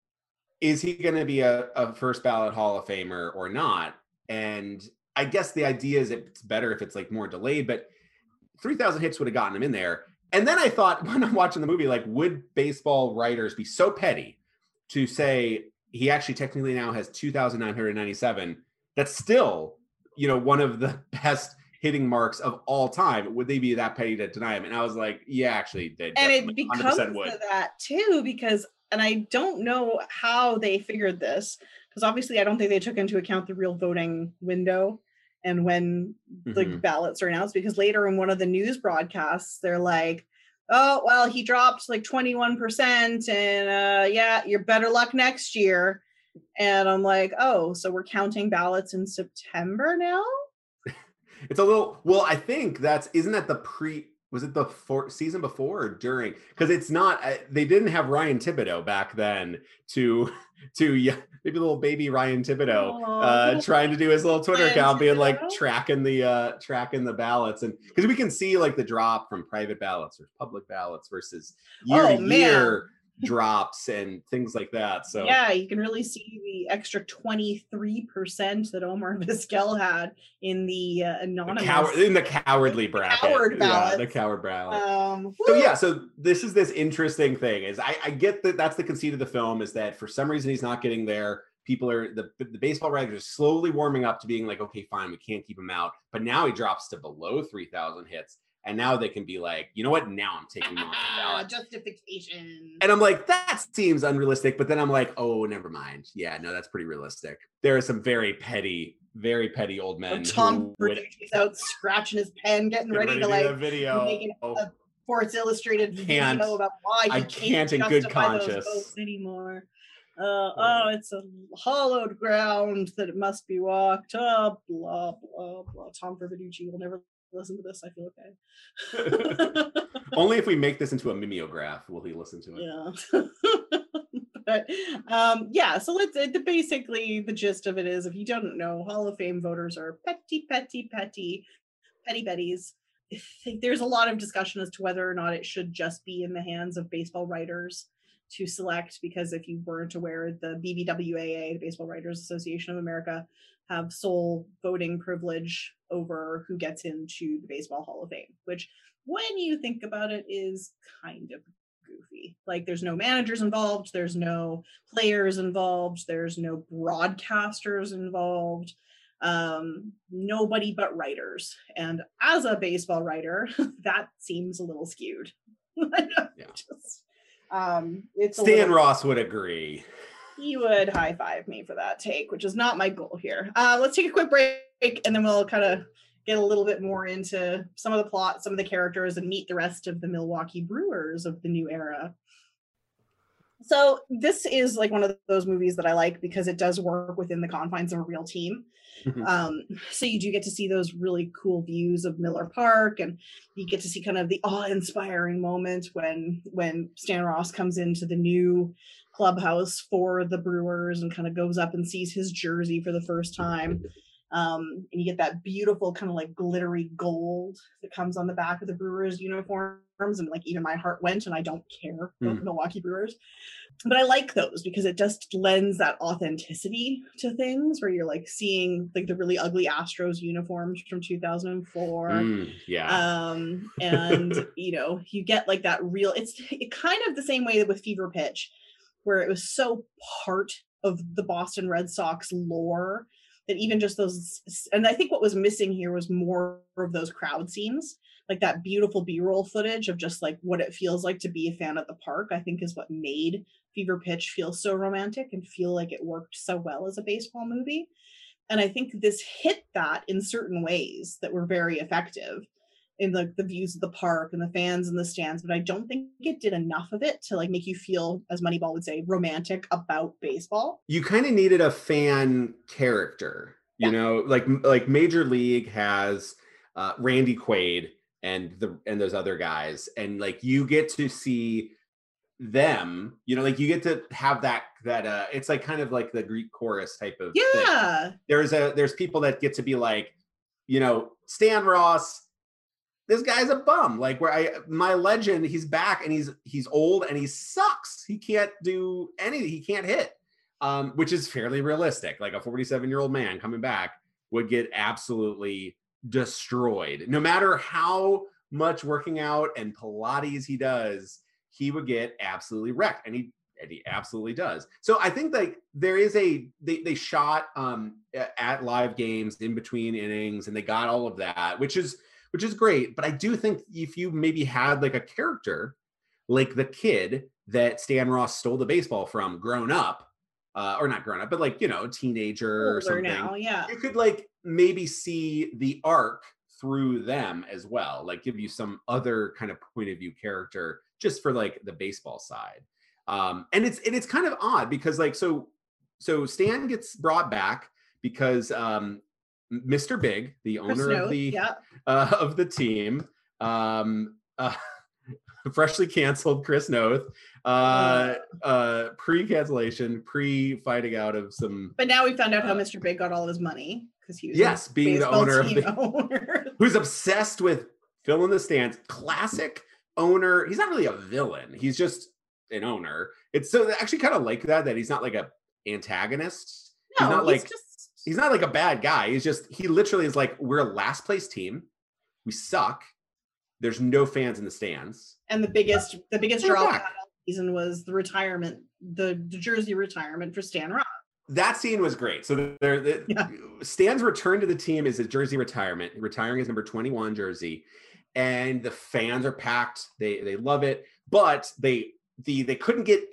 is he going to be a first ballot Hall of Famer or not? And I guess the idea is it's better if it's like more delayed, but 3,000 hits would have gotten him in there. And then I thought, when I'm watching the movie, like, would baseball writers be so petty to say he actually technically now has 2,997? That's still, you know, one of the best hitting marks of all time. Would they be that petty to deny him? And I was like, yeah, actually, they and it becomes to that too, because, and I don't know how they figured this, because obviously I don't think they took into account the real voting window and when the ballots are announced, because later in one of the news broadcasts, they're like, oh, well, he dropped like 21% and yeah, you're better luck next year. And I'm like, oh, so we're counting ballots in September now? It's a little, well, I think isn't that was it the season before or during? Because it's not, they didn't have Ryan Thibodeau back then to maybe little baby Ryan Thibodeau trying to do his little Twitter account, being like tracking the ballots. And because we can see like the drop from private ballots or public ballots versus year to year drops and things like that. So yeah, you can really see the extra 23% that Omar Vizquel had in the anonymous cowardly bracket. The coward ballot. So this is this interesting thing is I get that that's the conceit of the film, is that for some reason he's not getting there. People are the baseball writers are slowly warming up to being like, okay, fine, we can't keep him out. But now he drops to below 3,000 hits. And now they can be like, you know what? Now I'm taking him off the ballot. Justification. And I'm like, that seems unrealistic. But then I'm like, oh, never mind. Yeah, no, that's pretty realistic. There are some very petty old men. Tom Bertucci's out scratching his pen, getting ready to like make a Sports Illustrated video about why he can't in good conscience those votes anymore. It's a hollowed ground that it must be walked up. Blah blah blah. Tom Bertucci will never listen to this. I feel okay. Only if we make this into a mimeograph will he listen to it. But so basically the gist of it is, if you don't know, Hall of Fame voters are petty betties. I think there's a lot of discussion as to whether or not it should just be in the hands of baseball writers to select, because if you weren't aware, the BBWAA, the Baseball Writers Association of America, have sole voting privilege over who gets into the Baseball Hall of Fame, which when you think about it is kind of goofy. Like there's no managers involved, there's no players involved, there's no broadcasters involved, nobody but writers. And as a baseball writer, that seems a little skewed. Stan Ross would agree. He would high five me for that take, which is not my goal here. Let's take a quick break, and then we'll kind of get a little bit more into some of the plot, some of the characters, and meet the rest of the Milwaukee Brewers of the new era. So this is like one of those movies that I like because it does work within the confines of a real team. So you do get to see those really cool views of Miller Park, and you get to see kind of the awe-inspiring moment when Stan Ross comes into the new clubhouse for the Brewers and kind of goes up and sees his jersey for the first time. And you get that beautiful kind of like glittery gold that comes on the back of the Brewers uniforms. And like even my heart went, and I don't care about Milwaukee Brewers. But I like those because it just lends that authenticity to things where you're like seeing like the really ugly Astros uniforms from 2004. And you get like that real, it's kind of the same way with Fever Pitch, where it was so part of the Boston Red Sox lore that even just those, and I think what was missing here was more of those crowd scenes, like that beautiful B-roll footage of just like what it feels like to be a fan at the park, I think is what made Fever Pitch feel so romantic and feel like it worked so well as a baseball movie. And I think this hit that in certain ways that were very effective in the views of the park and the fans in the stands, but I don't think it did enough of it to like make you feel, as Moneyball would say, romantic about baseball. You kind of needed a fan character, like Major League has Randy Quaid and those other guys, and like you get to see them, like you get to have that it's like kind of like the Greek chorus type of thing. There's people that get to be like, Stan Ross, this guy's a bum. Like my legend, he's back and he's old and he sucks. He can't do anything. He can't hit, which is fairly realistic. Like a 47-year-old man coming back would get absolutely destroyed. No matter how much working out and Pilates he does, he would get absolutely wrecked. And he absolutely does. So I think like there is they shot at live games in between innings, and they got all of that, which is great. But I do think if you maybe had like a character like the kid that Stan Ross stole the baseball from grown up, or not grown up, but like, a teenager or something, now, you could like maybe see the arc through them as well, like give you some other kind of point of view character just for like the baseball side. And it's kind of odd because like, so Stan gets brought back because Mr. Big, the owner of the team, freshly canceled Chris Noth, pre-cancellation, pre-fighting out of some. But now we found out how Mr. Big got all his money because he was being the owner of who's obsessed with filling the stands. Classic owner. He's not really a villain. He's just an owner. It's so actually kind of like that he's not like a antagonist. No, he's not like a bad guy. He literally is like, we're a last place team. We suck. There's no fans in the stands. And the biggest draw of that season was the retirement, the jersey retirement for Stan Ross. That scene was great. So Stan's return to the team is his jersey retirement, retiring his number 21 jersey. And the fans are packed. They love it. But they couldn't get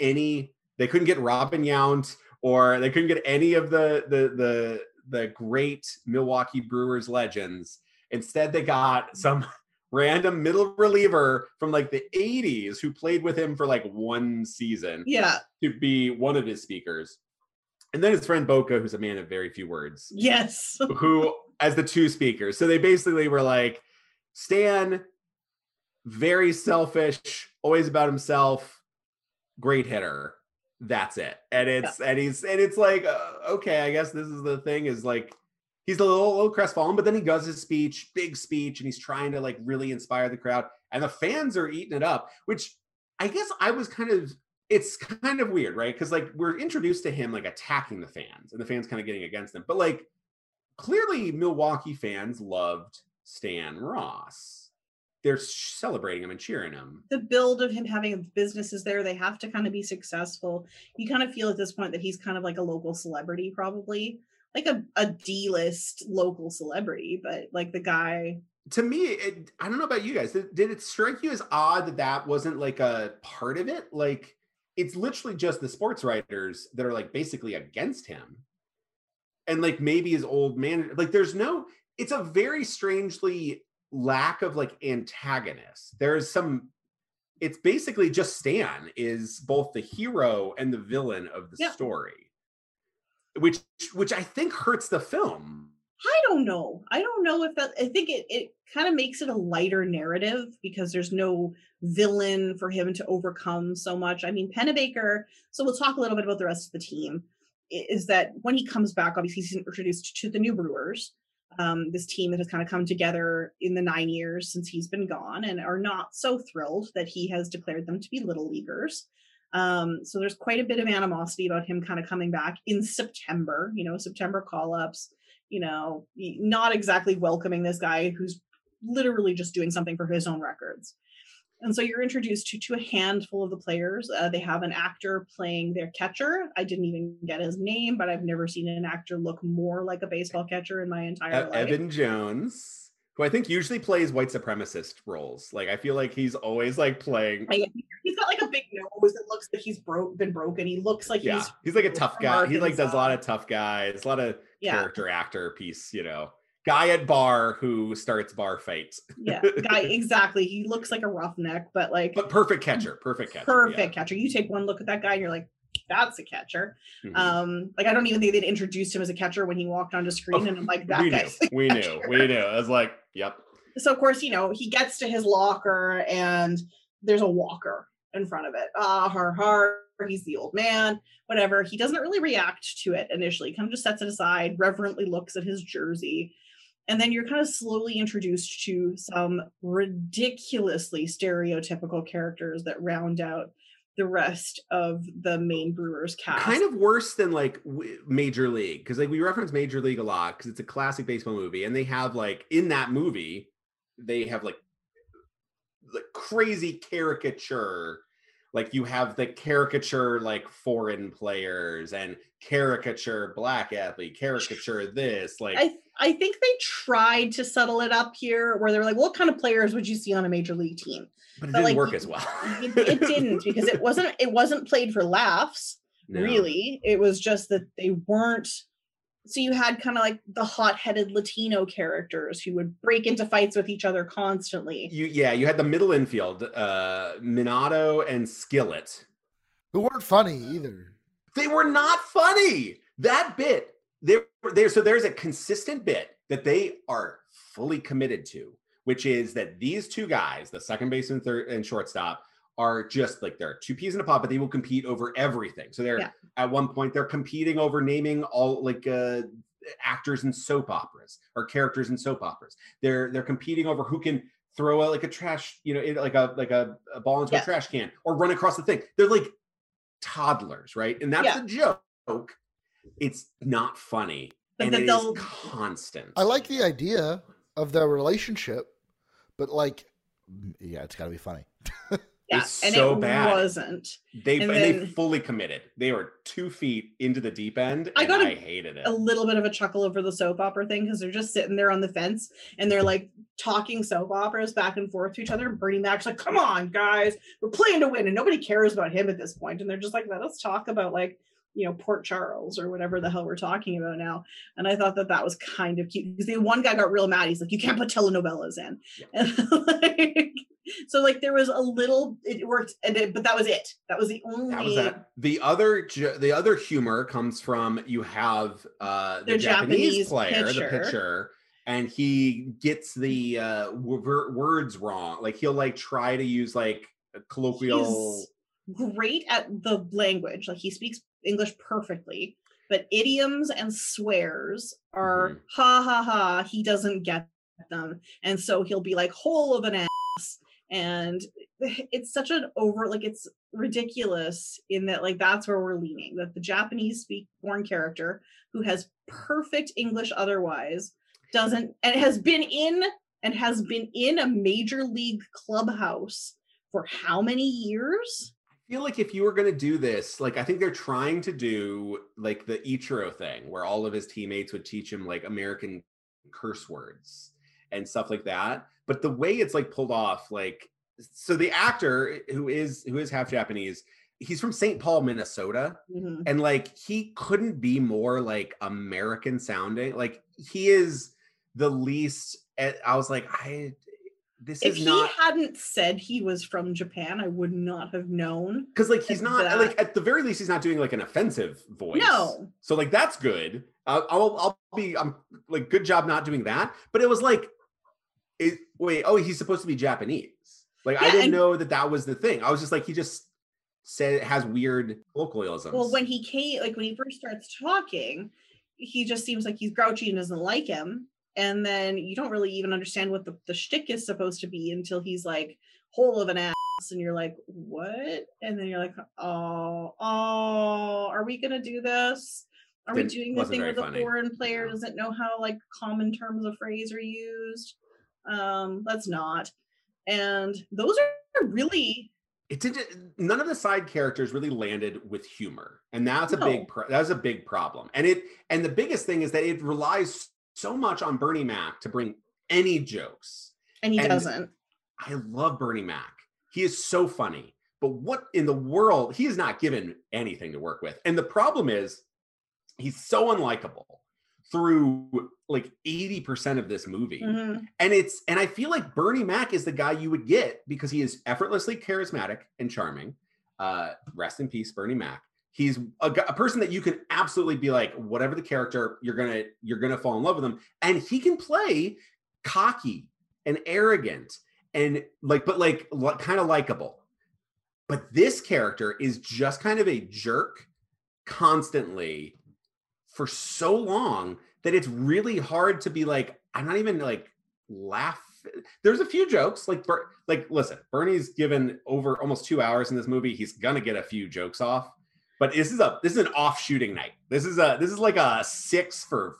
Robin Yount, or they couldn't get any of the great Milwaukee Brewers legends. Instead, they got some random middle reliever from like the 80s who played with him for like one season to be one of his speakers. And then his friend Boca, who's a man of very few words. Yes. Who as the two speakers. So they basically were like, Stan, very selfish, always about himself, great hitter. That's it. And it's like, okay, I guess this is the thing, is like, he's a little crestfallen, but then he does his speech, big speech, and he's trying to like really inspire the crowd, and the fans are eating it up, which I guess it's kind of weird, right? Because like we're introduced to him like attacking the fans, and the fans kind of getting against him, but like clearly Milwaukee fans loved Stan Ross. They're celebrating him and cheering him. The build of him having businesses there, they have to kind of be successful. You kind of feel at this point that he's kind of like a local celebrity, probably like a D-list local celebrity, but like the guy. To me, I don't know about you guys. Did it strike you as odd that wasn't like a part of it? Like it's literally just the sports writers that are like basically against him. And like maybe his old manager, like it's a very strangely lack of like antagonists. It's basically just Stan is both the hero and the villain of the story, which I think hurts the film. I don't know if that, I think it kind of makes it a lighter narrative because there's no villain for him to overcome so much. I mean, Pennebaker, so we'll talk a little bit about the rest of the team. is that when he comes back, obviously he's introduced to the new Brewers, this team that has kind of come together in the 9 years since he's been gone, and are not so thrilled that he has declared them to be little leaguers. So there's quite a bit of animosity about him kind of coming back in September, September call-ups, not exactly welcoming this guy who's literally just doing something for his own records. And so you're introduced to a handful of the players. They have an actor playing their catcher. I didn't even get his name, but I've never seen an actor look more like a baseball catcher in my entire life. Evan Jones, who I think usually plays white supremacist roles. Like, I feel like he's always like playing. He's got like a big nose that looks like he's been broken. He looks like he's like a tough guy. He like does a lot of tough guys, a lot of character actor piece, guy at bar who starts bar fights. Guy, exactly. He looks like a roughneck, but perfect catcher. Catcher. You take one look at that guy and you're like, that's a catcher. Mm-hmm. I don't even think they'd introduced him as a catcher when he walked onto screen, and I'm like, that guy. We knew. I was like, yep. So of course, he gets to his locker and there's a walker in front of it. He's the old man, whatever. He doesn't really react to it initially, kind of just sets it aside, reverently looks at his jersey. And then you're kind of slowly introduced to some ridiculously stereotypical characters that round out the rest of the main Brewers cast. Kind of worse than like Major League, because like we reference Major League a lot because it's a classic baseball movie, and they have like in that movie they have like crazy caricature. Like you have the caricature like foreign players and caricature black athlete, caricature this. Like I think they tried to settle it up here where they were like, what kind of players would you see on a major league team? But it didn't work as well. It didn't, because it wasn't played for laughs, really. It was just that they weren't. So you had kind of like the hot-headed Latino characters who would break into fights with each other constantly. You had the middle infield, Minato and Skillet. Who weren't funny either. They were not funny. That bit, so there's a consistent bit that they are fully committed to, which is that these two guys, the second baseman, third, and shortstop, are just like they're two peas in a pod, but they will compete over everything. So they're at one point they're competing over naming all like actors in soap operas or characters in soap operas. They're competing over who can throw out like a trash, like a ball into a trash can or run across the thing. They're like toddlers, right? And that's the joke. It's not funny, and it is constant. I like the idea of their relationship, but like, it's got to be funny. It's so bad. Wasn't. They fully committed. They were 2 feet into the deep end, and I hated it. A little bit of a chuckle over the soap opera thing because they're just sitting there on the fence and they're like talking soap operas back and forth to each other. And Bernie Mac's like, "Come on, guys, we're playing to win," and nobody cares about him at this point. And they're just like, "Let us talk about like." Port Charles or whatever the hell we're talking about now. And I thought that was kind of cute because the one guy got real mad. He's like, "You can't put telenovelas in." Yeah. And so like there was a little, it worked, but that was it. That was the only. That was that. The other humor comes from you have the Japanese player, the pitcher, and he gets the words wrong. Like he'll like try to use like a colloquial. He's great at the language. Like he speaks English perfectly, but idioms and swears are ha ha ha, he doesn't get them, and so he'll be like hole of an ass, and it's such an it's ridiculous in that like that's where we're leaning, that the Japanese born character who has perfect English otherwise doesn't, and has been in a major league clubhouse for how many years? I feel like if you were going to do this, like I think they're trying to do like the Ichiro thing where all of his teammates would teach him like American curse words and stuff like that. But the way it's like pulled off, like, so the actor who is half Japanese, he's from St. Paul, Minnesota. Mm-hmm. And like, he couldn't be more like American sounding. Like he is the least, I was like, if he hadn't said he was from Japan, I would not have known. Because like he's not like at the very least he's not doing like an offensive voice. No. So like that's good. I'm like good job not doing that. But it was like, he's supposed to be Japanese. Like I didn't know that was the thing. I was just like he just has weird colloquialisms. Well, when he first starts talking, he just seems like he's grouchy and doesn't like him. And then you don't really even understand what the shtick is supposed to be until he's like whole of an ass, and you're like, what? And then you're like, oh, are we gonna do this? Are we doing the thing where the foreign player doesn't know how like common terms of phrase are used? Let's not. And those are really. None of the side characters really landed with humor, and that's a big problem. And the biggest thing is that it relies so much on Bernie Mac to bring any jokes, and he doesn't. I love Bernie Mac. He is so funny, but what in the world? He is not given anything to work with, and the problem is he's so unlikable through like 80% of this movie. Mm-hmm. And I feel like Bernie Mac is the guy you would get because he is effortlessly charismatic and charming. Rest in peace, Bernie Mac. He's a person that you can absolutely be like, whatever the character, you're gonna fall in love with him. And he can play cocky and arrogant and kind of likable. But this character is just kind of a jerk constantly for so long that it's really hard to be like, I'm not even like laugh. There's a few jokes like listen, Bernie's given over almost 2 hours in this movie. He's gonna get a few jokes off, but this is an off shooting night. This is like a 6 for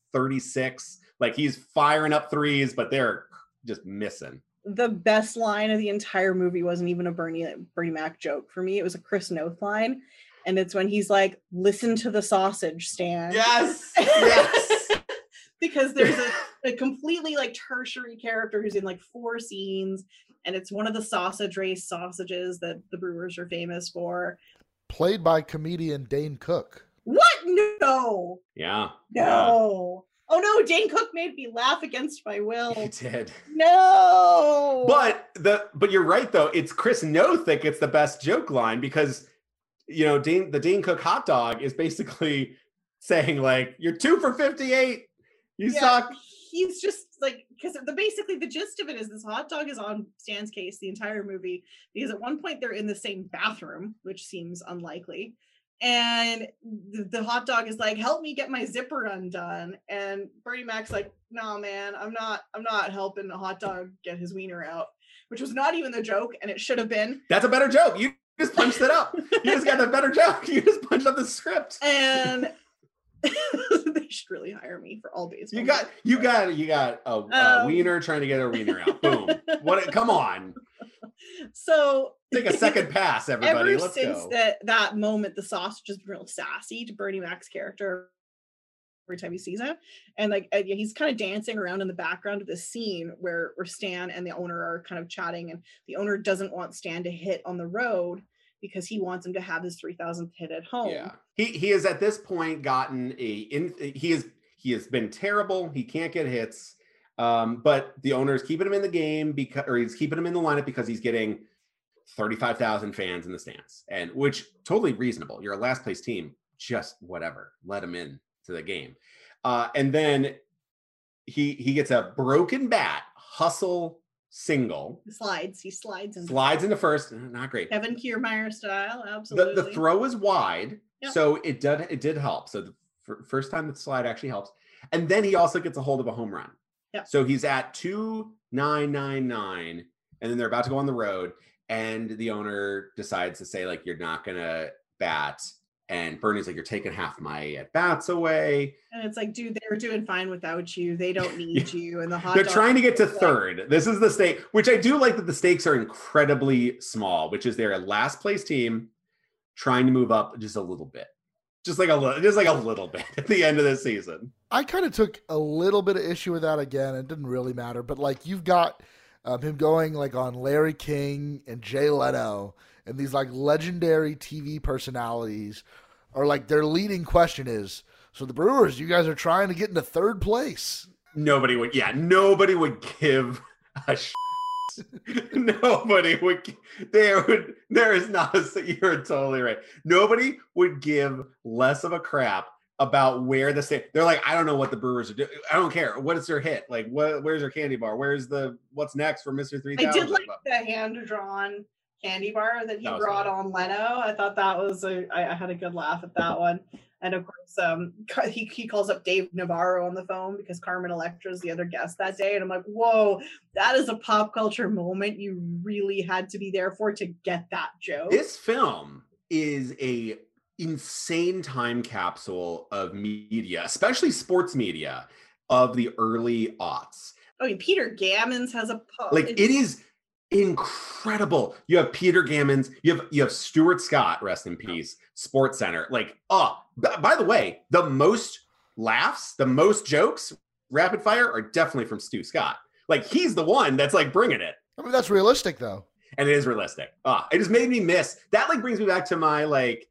36. Like he's firing up threes, but they're just missing. The best line of the entire movie wasn't even a Bernie Mac joke for me. It was a Chris Noth line. And it's when he's like, listen to the sausage stand. Yes. Yes. Because there's a completely like tertiary character who's in like 4 scenes. And it's one of the sausage race sausages that the Brewers are famous for. Played by comedian Dane Cook. What? No. Yeah. No. Oh no, Dane Cook made me laugh against my will. He did. No. But you're right though. It's Chris Noth that gets the best joke line because the Dane Cook hot dog is basically saying like, you're 2 for 58. You suck. He's just like, because basically the gist of it is this hot dog is on Stan's case the entire movie because at one point they're in the same bathroom, which seems unlikely. And the hot dog is like, help me get my zipper undone. And Bernie Mac's like, no, man, I'm not helping a hot dog get his wiener out, which was not even the joke. And it should have been. That's a better joke. You just punched it up. You just got a better joke. You just punched up the script. And they should really hire me for all baseball. You got a wiener trying to get a wiener out. Boom. Come on. So take a second pass, everybody. Let's go. Ever since that moment, the sausage has been real sassy to Bernie Mac's character every time he sees him. And like he's kind of dancing around in the background of this scene where Stan and the owner are kind of chatting, and the owner doesn't want Stan to hit on the road because he wants him to have his 3,000th hit at home. Yeah. He has at this point gotten he has been terrible. He can't get hits. But the owner is keeping him in the game he's keeping him in the lineup because he's getting 35,000 fans in the stands, and which totally reasonable. You're a last place team, just whatever, let him in to the game. And then he gets a broken bat hustle single. He slides into first. Not great. Kevin Kiermaier style, absolutely. The throw is wide, so it did help. So the first time the slide actually helps, and then he also gets a hold of a home run. Yeah. So he's at 2,999, and then they're about to go on the road, and the owner decides to say like, you're not gonna bat. And Bernie's like, you're taking half my at bats away. And it's like, dude, they're doing fine without you. They don't need you. And they're trying to get to third. This is the stake, which I do like that the stakes are incredibly small, which is they're a last place team trying to move up just a little bit. Just like a little bit at the end of the season. I kind of took a little bit of issue with that again. It didn't really matter. But like you've got him going like on Larry King and Jay Leno and these like legendary TV personalities are like their leading question is, so the Brewers, you guys are trying to get into third place. Nobody would give a Nobody would. There is not you're totally right. Nobody would give less of a crap about where the state. They're like, I don't know what the Brewers are doing. I don't care. What is their hit? Like, where's their candy bar? What's next for Mr. 3000? I did like the hand-drawn candy bar that he That was brought funny. on Leno. I thought that was I had a good laugh at that one. And of course, he calls up Dave Navarro on the phone because Carmen Electra is the other guest that day. And I'm like, whoa, that is a pop culture moment you really had to be there for to get that joke. This film is a insane time capsule of media, especially sports media of the early aughts. I mean, Peter Gammons has a like it is incredible. You have Peter Gammons, you have Stuart Scott, rest in peace, Sports Center. Like, by the way, the most laughs, the most jokes, rapid fire are definitely from Stu Scott. Like, he's the one that's like bringing it. I mean, that's realistic though. And it is realistic. It just made me miss that. Like, brings me back to my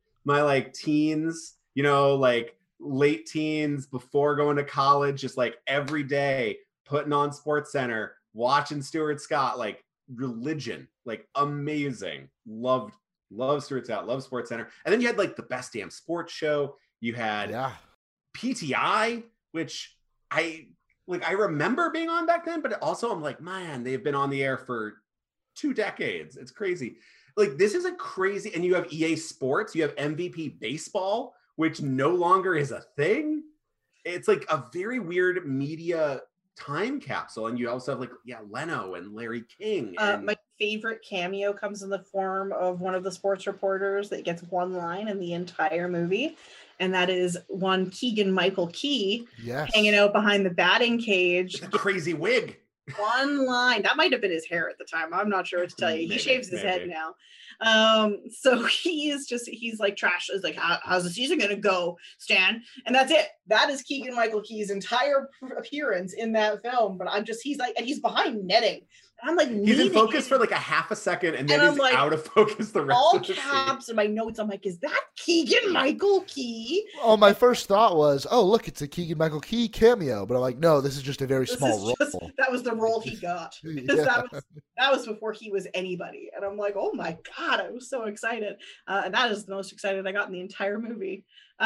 teens, you know, like late teens before going to college, just like every day putting on Sports Center, watching Stuart Scott, like religion, like amazing. Loved Stuart Scott, loved Sports Center. And then you had like the Best Damn Sports Show. You had PTI, which I remember being on back then, but also I'm like, man, they've been on the air for 2 decades. It's crazy. Like, this is a crazy, and you have EA Sports, you have MVP Baseball, which no longer is a thing. It's like a very weird media time capsule. And you also have like, Leno and Larry King. And my favorite cameo comes in the form of one of the sports reporters that gets one line in the entire movie. And that is one Keegan-Michael Key hanging out behind the batting cage. The crazy wig. One line. That might have been his hair at the time. I'm not sure what to tell you. He shaves his head now. So he's like trash. It's like, how's the season gonna go, Stan? And that's it. That is Keegan-Michael Key's entire appearance in that film. But he's behind netting. I'm like, he's in focus for like a half a second, and then he's like, out of focus the rest of the caps scene. In my notes, I'm like, is that Keegan-Michael Key? Oh, my first thought was, oh, look, it's a Keegan-Michael Key cameo. But I'm like, no, this is just a very small role. That was the role he got. That was before he was anybody. And I'm like, oh my God, I was so excited. And that is the most excited I got in the entire movie.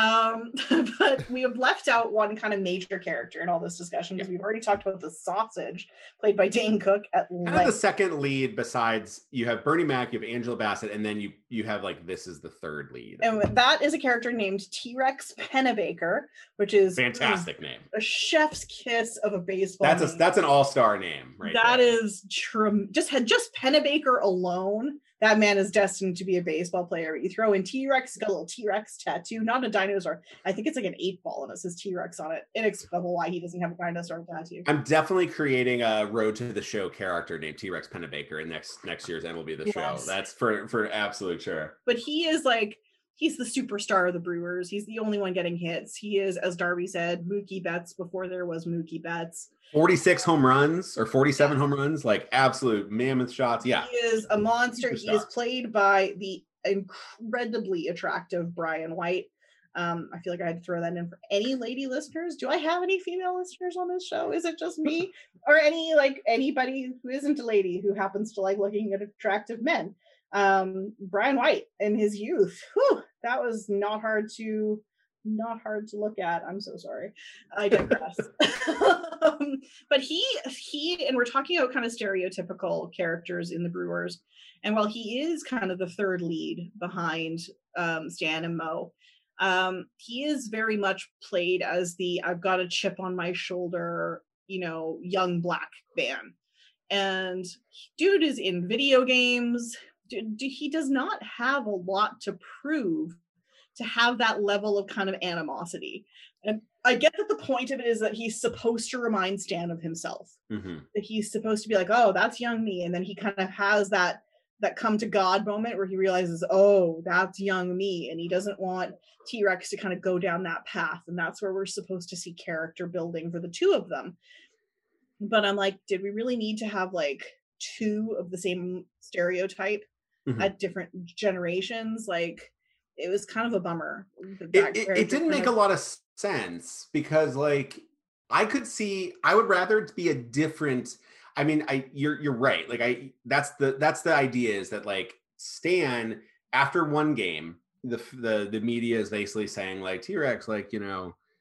But we have left out one kind of major character in all this discussion because we've already talked about the sausage played by Dane Cook at kind of the second lead. Besides, you have Bernie Mac, you have Angela Bassett, and then you have like, this is the third lead. And that is a character named T-Rex Pennebaker, which is fantastic name, a chef's kiss of a baseball. That's an all-star name, right? That is just Pennebaker alone. That man is destined to be a baseball player. You throw in T-Rex, got a little T-Rex tattoo, not a dinosaur. I think it's like an 8-ball and it says T-Rex on it. Inexplicable why he doesn't have a dinosaur tattoo. I'm definitely creating a Road to the Show character named T-Rex Pennebaker in next year's MLB The Show. That's for absolute sure. But he's the superstar of the Brewers. He's the only one getting hits. He is, as Darby said, Mookie Betts before there was Mookie Betts. 46 home runs or 47 home runs, like absolute mammoth shots. Yeah. He is a monster. He is played by the incredibly attractive Brian White. I feel like I had to throw that in for any lady listeners. Do I have any female listeners on this show? Is it just me? Or anybody who isn't a lady who happens to like looking at attractive men? Brian White in his youth. Whew, that was not hard to look at. I'm so sorry. I digress. But he and we're talking about kind of stereotypical characters in the Brewers. And while he is kind of the third lead behind Stan and Mo, he is very much played as the I've got a chip on my shoulder, young black man. And dude is in video games. He does not have a lot to prove to have that level of kind of animosity. And I get that the point of it is that he's supposed to remind Stan of himself. Mm-hmm. That he's supposed to be like, oh, that's young me. And then he kind of has that come to God moment where he realizes, oh, that's young me. And he doesn't want T-Rex to kind of go down that path. And that's where we're supposed to see character building for the two of them. But I'm like, did we really need to have like two of the same stereotype at different generations? Like, it was kind of a bummer. It didn't make a lot of sense because, like, I would rather it be a different. I mean, you're right. Like, that's the idea is that like Stan, after one game, the media is basically saying like, T-Rex, like,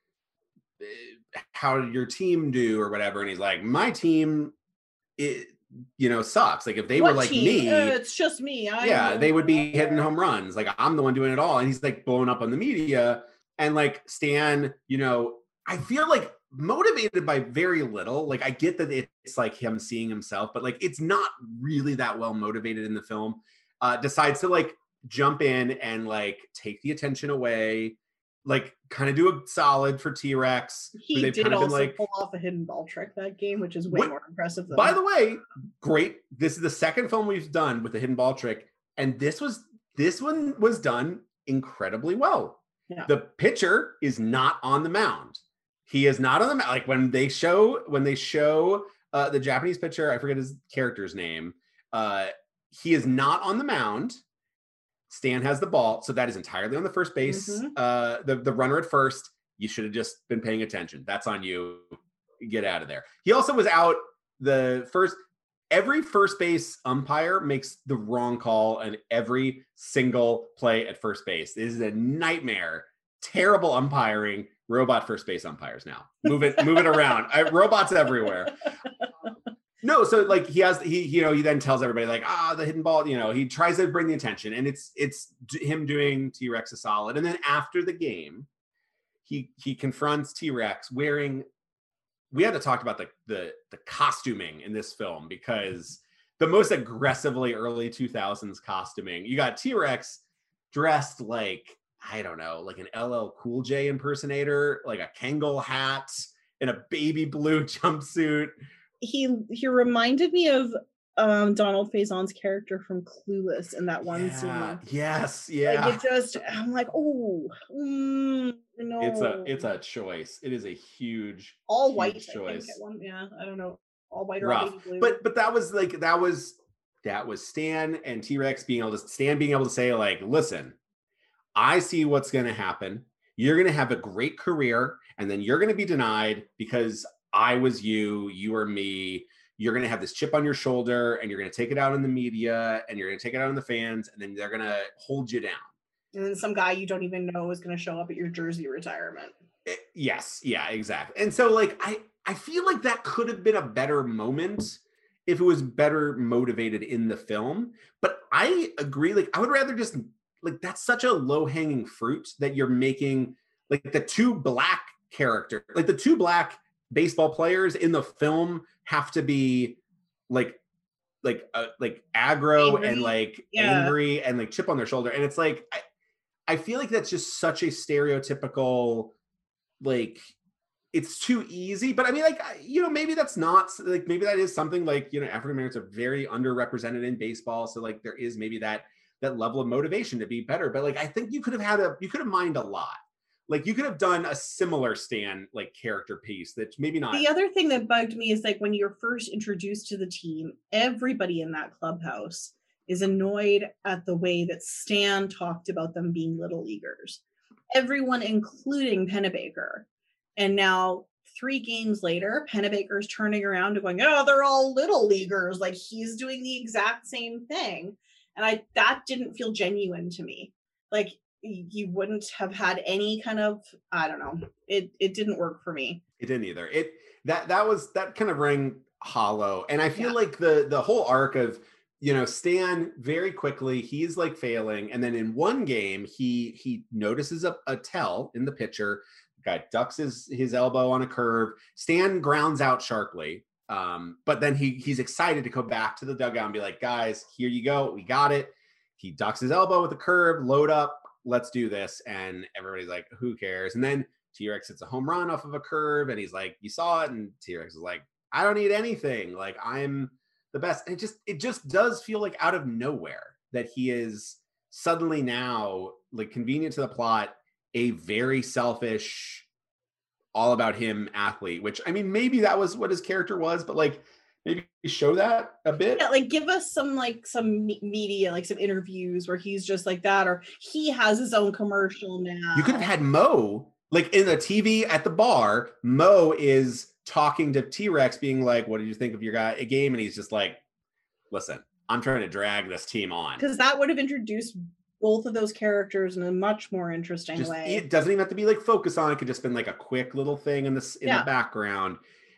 how did your team do or whatever, and he's like, my team sucks. Like if they What were like team? me, It's just me. they would be hitting home runs. Like I'm the one doing it all. And he's like blowing up on the media. And like Stan, I feel like motivated by very little. Like I get that it's like him seeing himself, but like it's not really that well motivated in the film. Decides to like jump in and like take the attention away, like kind of do a solid for T-Rex. He did also pull off a hidden ball trick that game, which is way more impressive than. By the way, great. This is the second film we've done with the hidden ball trick, and this one was done incredibly well. Yeah. The pitcher is not on the mound. He is not on the mound. Like when they show the Japanese pitcher, I forget his character's name. He is not on the mound. Stan has the ball, so that is entirely on the first base. The runner at first, you should have just been paying attention. That's on you. Get out of there. He also was out every first base umpire makes the wrong call on every single play at first base. This is a nightmare. Terrible umpiring. Robot first base umpires now. Move it around. Robots everywhere. No, so like he then tells everybody like, the hidden ball, he tries to bring the attention, and it's him doing T-Rex a solid. And then after the game, he confronts T-Rex wearing, we had to talk about the costuming in this film, because the most aggressively early 2000s costuming, you got T-Rex dressed like, I don't know, like an LL Cool J impersonator, like a Kangol hat and a baby blue jumpsuit. He reminded me of Donald Faison's character from Clueless in that one scene. Yes, yeah. Like I'm like, no. It's a choice. It is a huge all white choice. I think I don't know, all white or rough. Blue. But that was Stan and T-Rex being able to say like, listen, I see what's going to happen. You're going to have a great career, and then you're going to be denied because I was you are me. You're going to have this chip on your shoulder, and you're going to take it out in the media, and you're going to take it out on the fans, and then they're going to hold you down. And then some guy you don't even know is going to show up at your jersey retirement. Yes. Yeah, exactly. And so like, I feel like that could have been a better moment if it was better motivated in the film. But I agree. Like, I would rather just like, that's such a low hanging fruit that you're making like the two black baseball players in the film have to be like aggro angry. And like angry and like chip on their shoulder. And it's like, I feel like that's just such a stereotypical, like, it's too easy. But I mean, like, maybe that's not like, maybe that is something like, African Americans are very underrepresented in baseball. So like there is maybe that level of motivation to be better. But like, I think you could have mined a lot. Like you could have done a similar Stan like character piece that maybe not. The other thing that bugged me is like when you're first introduced to the team, everybody in that clubhouse is annoyed at the way that Stan talked about them being little leaguers. Everyone, including Pennebaker. And now 3 games later, Pennebaker's turning around and going, oh, they're all little leaguers. Like he's doing the exact same thing. And that didn't feel genuine to me. Like you wouldn't have had any kind of, I don't know. It didn't work for me. It didn't either. That kind of rang hollow. And I feel like the whole arc of, Stan very quickly, he's like failing. And then in one game, he notices a tell in the pitcher. The guy ducks his elbow on a curve. Stan grounds out sharply. But then he's excited to go back to the dugout and be like, guys, here you go. We got it. He ducks his elbow with a curve, load up. Let's do this. And everybody's like, who cares? And then T-Rex hits a home run off of a curve. And he's like, you saw it. And T-Rex is like, I don't need anything. Like I'm the best. And it just does feel like out of nowhere that he is suddenly now like convenient to the plot, a very selfish, all about him athlete, which I mean, maybe that was what his character was, but like maybe show that a bit. Yeah, like give us some media, like some interviews where he's just like that, or he has his own commercial now. You could have had Mo, like in the TV at the bar, Mo is talking to T-Rex being like, what did you think of your game? And he's just like, listen, I'm trying to drag this team on. Because that would have introduced both of those characters in a much more interesting way. It doesn't even have to be like focus on. It could just been like a quick little thing in the background.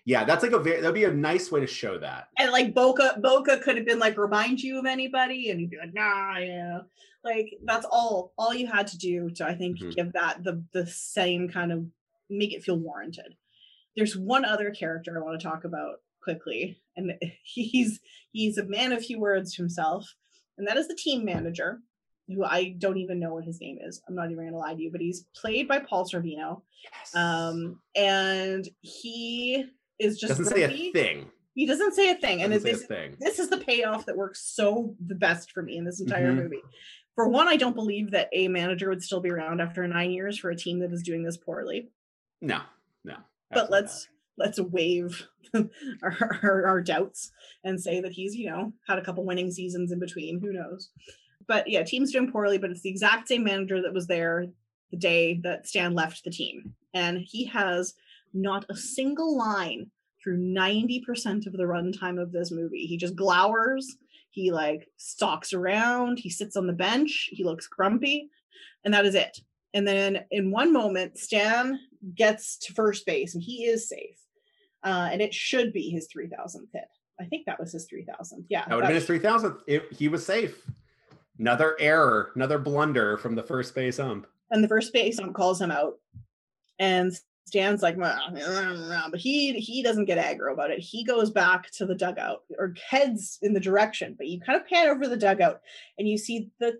Yeah, that's like that'd be a nice way to show that. And like Boca could have been like, remind you of anybody, and he'd be like, nah, yeah. Like that's all you had to do to, I think, give that the same kind of, make it feel warranted. There's one other character I want to talk about quickly, and he's a man of few words himself, and that is the team manager, who I don't even know what his name is. I'm not even going to lie to you, but he's played by Paul Sorvino. Yes. And he is just doesn't say a thing. He doesn't say a thing. And this is the payoff that works so the best for me in this entire movie. For one, I don't believe that a manager would still be around after 9 years for a team that is doing this poorly. No. But let's waive our doubts and say that he's, had a couple winning seasons in between. Who knows? But yeah, team's doing poorly, but it's the exact same manager that was there the day that Stan left the team. And he has not a single line through 90% of the runtime of this movie. He just glowers. He like stalks around. He sits on the bench. He looks grumpy. And that is it. And then in one moment, Stan gets to first base and he is safe. And it should be his 3,000th hit. I think that was his 3,000th. Yeah. That would have been his 3,000th. He was safe. Another error, another blunder from the first base ump. And the first base ump calls him out. And Stan's like, but he doesn't get aggro about it. He goes back to the dugout, or heads in the direction, but you kind of pan over the dugout and you see the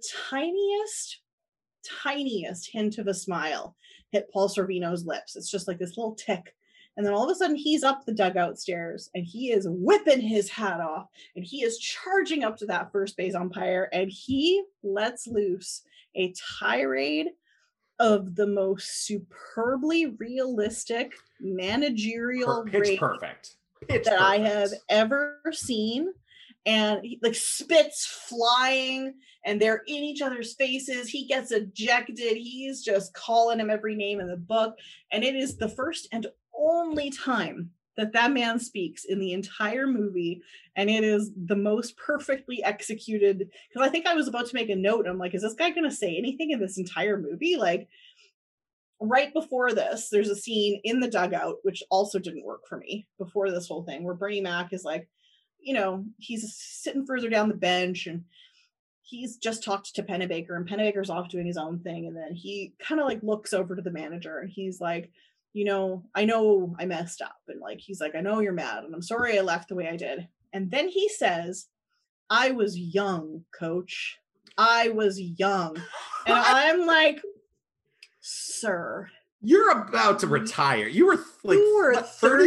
tiniest hint of a smile hit Paul Sorvino's lips. It's just like this little tick. And then all of a sudden he's up the dugout stairs and he is whipping his hat off and he is charging up to that first base umpire and he lets loose a tirade of the most superbly realistic managerial pitch perfect that I have ever seen. And he like spits flying and they're in each other's faces. He gets ejected. He's just calling him every name in the book. And it is the first and only time that man speaks in the entire movie. And it is the most perfectly executed. Because I think I was about to make a note. I'm like, is this guy going to say anything in this entire movie? Like right before this, there's a scene in the dugout, which also didn't work for me before this whole thing, where Bernie Mac is like, he's sitting further down the bench and he's just talked to Pennebaker and Pennebaker's off doing his own thing. And then he kind of like looks over to the manager and he's like, I know I messed up. And like, he's like, I know you're mad and I'm sorry I left the way I did. And then he says, I was young, coach. I was young. And I'm like, sir, you're about to retire. You were like, you were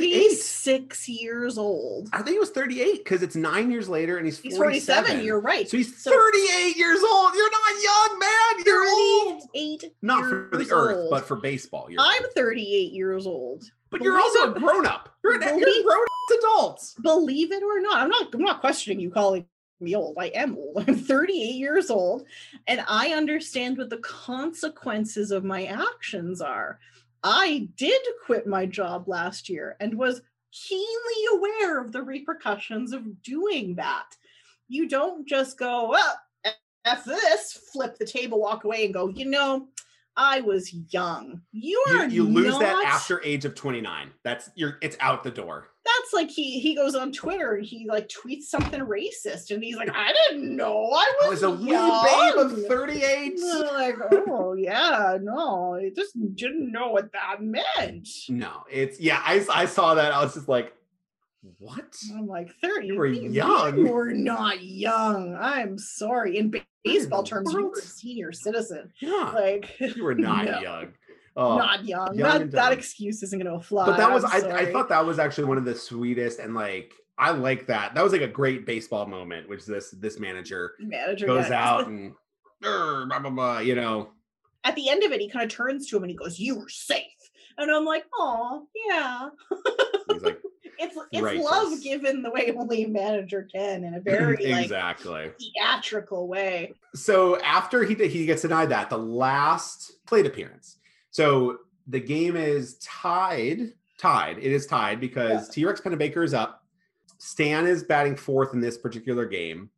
36 years old. I think he was 38 because it's 9 years later and he's 47. You're right. So he's 38 years old. You're not young, man. You're old. 38 Not for the earth, but for baseball. I'm 38 years old. But you're also a grown-up. You're grown adults. Believe it or not. I'm not questioning you calling me old. I am old. I'm 38 years old and I understand what the consequences of my actions are. I did quit my job last year and was keenly aware of the repercussions of doing that. You don't just go, well, F this, flip the table, walk away and go, I was young. You lose that after age of 29. It's out the door. That's like he goes on Twitter and he like tweets something racist and he's like, I didn't know I was a wee babe of 38. Like, oh yeah, no, I just didn't know what that meant. No, I saw that. I was just like, what? I'm like, 30. You were young. You were not young. I'm sorry. In baseball terms, you were a senior citizen. Yeah. Like you were not young. Not young. That excuse isn't going to fly. But that was, I thought that was actually one of the sweetest, and like, I like that. That was like a great baseball moment, which this manager goes out and, blah, blah, blah, At the end of it, he kind of turns to him and he goes, you were safe. And I'm like, oh, yeah. He's like, it's love given the way only a manager can in a very exactly theatrical way. So after he gets denied that, the last plate appearance. So the game is tied. It is tied because T-Rex Pennebaker is up. Stan is batting fourth in this particular game.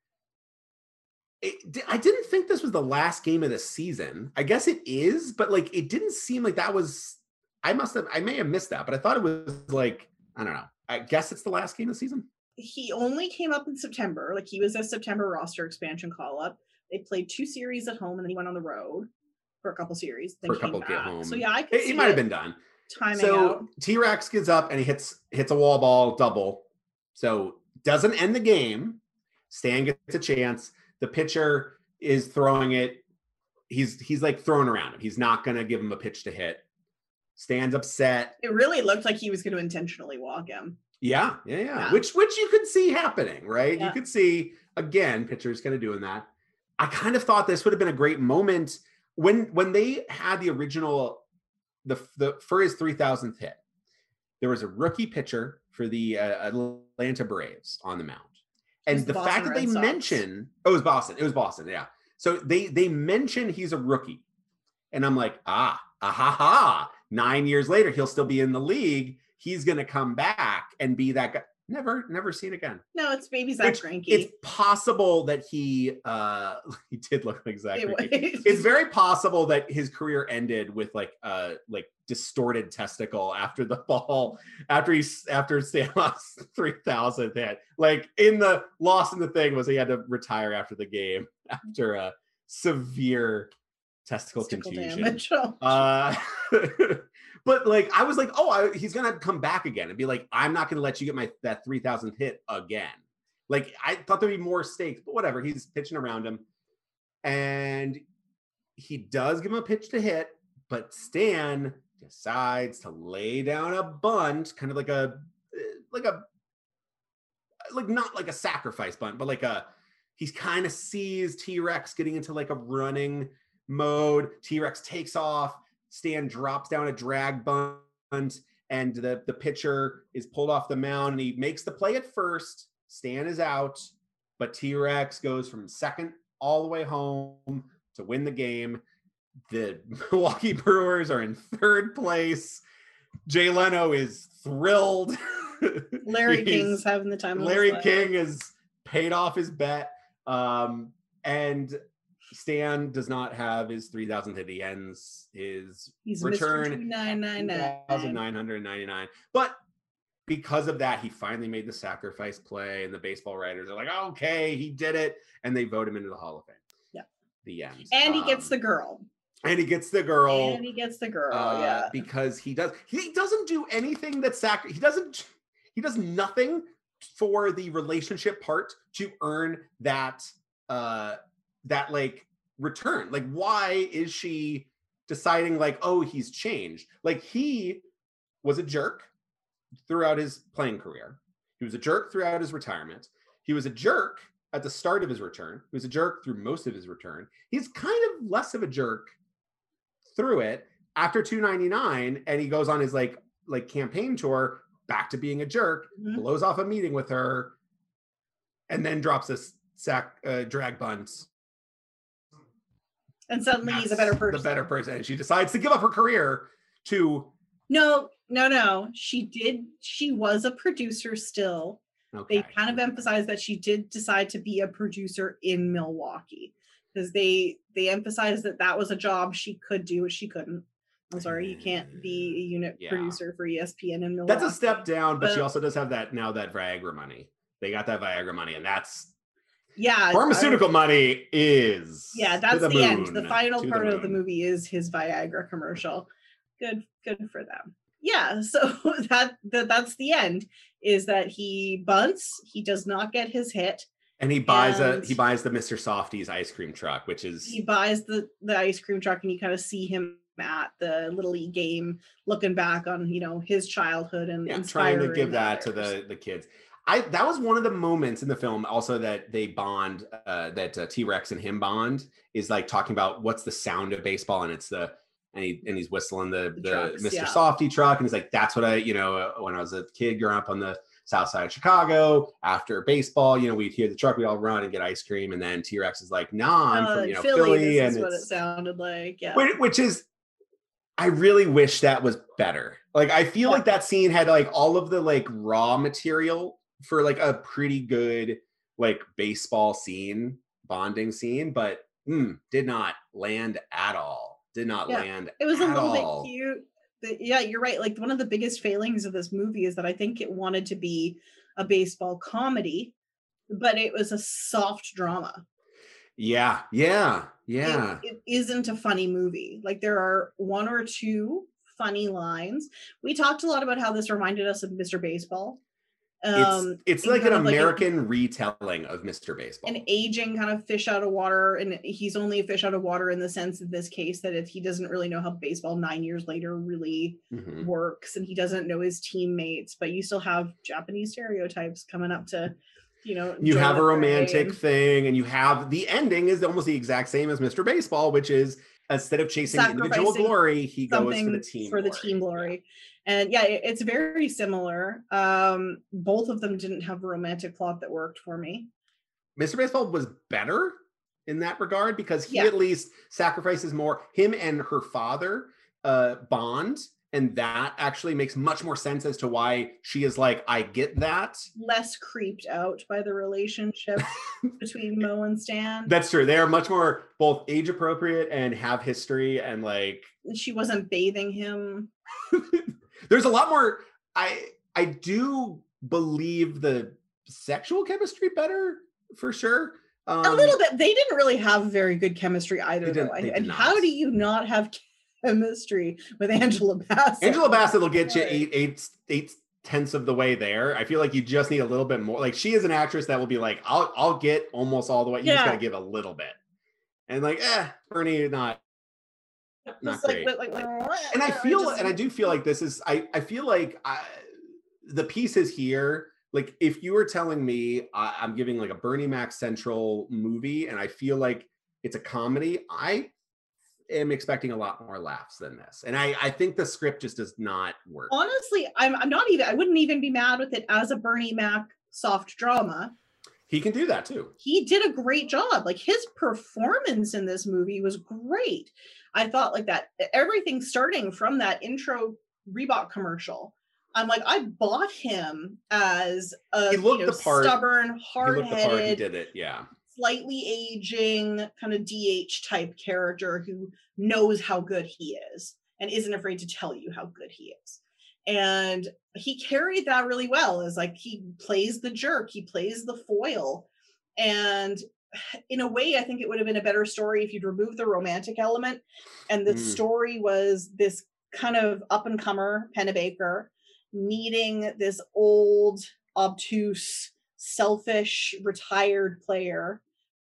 I didn't think this was the last game of the season. I guess it is, but like it didn't seem like that was. I may have missed that, but I thought it was like I don't know. I guess it's the last game of the season. He only came up in September. Like, he was a September roster expansion call-up. They played 2 series at home, and then he went on the road for a couple series. Then For a couple came get back. home. So yeah, I could see He might have been done. timing So out. T-Rex gets up and he hits a wall ball double. So doesn't end the game. Stan gets a chance. The pitcher is throwing it. He's like throwing around him. He's not gonna give him a pitch to hit. Stan's upset. It really looked like he was going to intentionally walk him. Yeah. Which you could see happening, right? Yeah. You could see, again, pitchers kind of doing that. I kind of thought this would have been a great moment when they had the original, the for his 3,000th hit. There was a rookie pitcher for the Atlanta Braves on the mound. And the fact that they mention, it was Boston, yeah. So they mention he's a rookie. And I'm like, ha. 9 years later, he'll still be in the league. He's going to come back and be that guy. Never seen again. No, it's baby Zach Greinke. It's possible that he did look like Zach Greinke. It's very possible that his career ended with like distorted testicle after the ball, after Stan lost 3,000 hit. Like in the loss in the thing was he had to retire after the game after a severe testicle contusion. Damage. But like I was like, he's gonna come back again and be like, I'm not gonna let you get that 3,000th hit again. Like I thought there'd be more stakes, but whatever. He's pitching around him, and he does give him a pitch to hit, but Stan decides to lay down a bunt, kind of like not like a sacrifice bunt, but he kind of sees T-Rex getting into like a running mode. T-Rex takes off. Stan drops down a drag bunt, and the pitcher is pulled off the mound, and he makes the play at first. Stan is out, but T-Rex goes from second all the way home to win the game. The Milwaukee Brewers are in third place. Jay Leno is thrilled. Larry King's having the time of Larry his life. King has paid off his bet. And Stan does not have his 3,000th hit. He ends his return Mr. 2999. 2,999. But because of that, he finally made the sacrifice play, and the baseball writers are like, okay, he did it. And they vote him into the Hall of Fame. Yeah. The end. And he gets the girl. And he gets the girl. Yeah. Because he doesn't do anything that he does nothing for the relationship part to earn that like return. Like, why is she deciding like, oh, he's changed? Like, he was a jerk throughout his playing career. He was a jerk throughout his retirement. He was a jerk at the start of his return. He was a jerk through most of his return. He's kind of less of a jerk through it after 299, and he goes on his like campaign tour back to being a jerk, blows off a meeting with her, and then drops a drag bunt. And suddenly he's a better person. The better person. And she decides to give up her career to... No. She was a producer still. Okay. They kind of emphasized that she did decide to be a producer in Milwaukee. Because they emphasized that was a job she could do, which she couldn't. I'm sorry, you can't be a unit producer for ESPN in Milwaukee. That's a step down, but she also does have that Viagra money. They got that Viagra money, and that's... Yeah. Pharmaceutical money is... Yeah, that's the end. The final part of the movie is his Viagra commercial. Good for them. Yeah, so that's the end, is that he bunts, he does not get his hit. And he buys the Mr. Softies ice cream truck, which is... He buys the ice cream truck, and you kind of see him at the Little League game, looking back on, his childhood and trying to give that to the kids. That was one of the moments in the film also that they bond, that T-Rex and him bond, is like talking about what's the sound of baseball, and it's he's whistling the trucks, Mr. Softy truck, and he's like, that's what I, when I was a kid growing up on the south side of Chicago, after baseball, we'd hear the truck, we'd all run and get ice cream, and then T-Rex is like, nah, I'm from Philly, and what it sounded like. Yeah. Which is, I really wish that was better. Like, I feel like that scene had like all of the like raw material for like a pretty good like baseball bonding scene, but did not land at all. Did not land. It was a little bit cute. Yeah, you're right. Like one of the biggest failings of this movie is that I think it wanted to be a baseball comedy, but it was a soft drama. Yeah. It isn't a funny movie. Like there are one or two funny lines. We talked a lot about how this reminded us of Mr. Baseball. It's like an American retelling of Mr. Baseball. An aging kind of fish out of water, and he's only a fish out of water in the sense in this case that he doesn't really know how baseball 9 years later really works, and he doesn't know his teammates, but you still have Japanese stereotypes coming up to, you have a romantic thing, and you have the ending is almost the exact same as Mr. Baseball, which is instead of chasing individual glory, he goes for the team glory. And yeah, it's very similar. Both of them didn't have a romantic plot that worked for me. Mr. Baseball was better in that regard because he at least sacrifices more. Him and her father bond, and that actually makes much more sense as to why she is like, I get that. Less creeped out by the relationship between Mo and Stan. That's true. They are much more both age appropriate and have history, and like she wasn't bathing him. There's a lot more. I do believe the sexual chemistry better for sure. A little bit. They didn't really have very good chemistry either, though. And how do you not have chemistry with Angela Bassett? Angela Bassett will get you eight tenths of the way there. I feel like you just need a little bit more. Like she is an actress that will be like, I'll get almost all the way. You just gotta give a little bit. And like, Bernie, not great. And I do feel like this is, I feel like the pieces here, like if you were telling me I'm giving like a Bernie Mac central movie and I feel like it's a comedy, I am expecting a lot more laughs than this. And I think the script just does not work. Honestly, I wouldn't even be mad with it as a Bernie Mac soft drama. He can do that too. He did a great job. Like his performance in this movie was great. I thought like that everything starting from that intro Reebok commercial. I'm like, I bought him as a stubborn, hard-headed, he did it, slightly aging kind of DH type character who knows how good he is and isn't afraid to tell you how good he is. And he carried that really well. As like he plays the jerk, he plays the foil, and in a way, I think it would have been a better story if you'd removed the romantic element, and the story was this kind of up and comer Pennebaker meeting this old, obtuse, selfish, retired player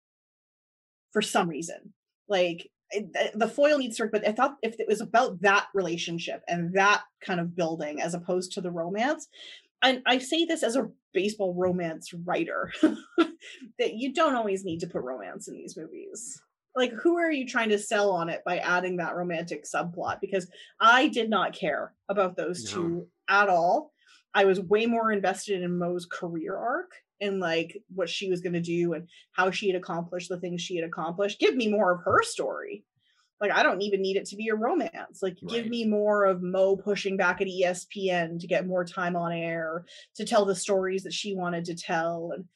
for some reason. Like the foil needs to work, but I thought if it was about that relationship and that kind of building as opposed to the romance, and I say this as a baseball romance writer, that you don't always need to put romance in these movies. Like, who are you trying to sell on it by adding that romantic subplot? Because I did not care about those two at all. I was way more invested in Mo's career arc and like what she was going to do and how she had accomplished the things she had accomplished. Give me more of her story. Like, I don't even need it to be a romance. Like, give me more of Mo pushing back at ESPN to get more time on air, to tell the stories that she wanted to tell. And,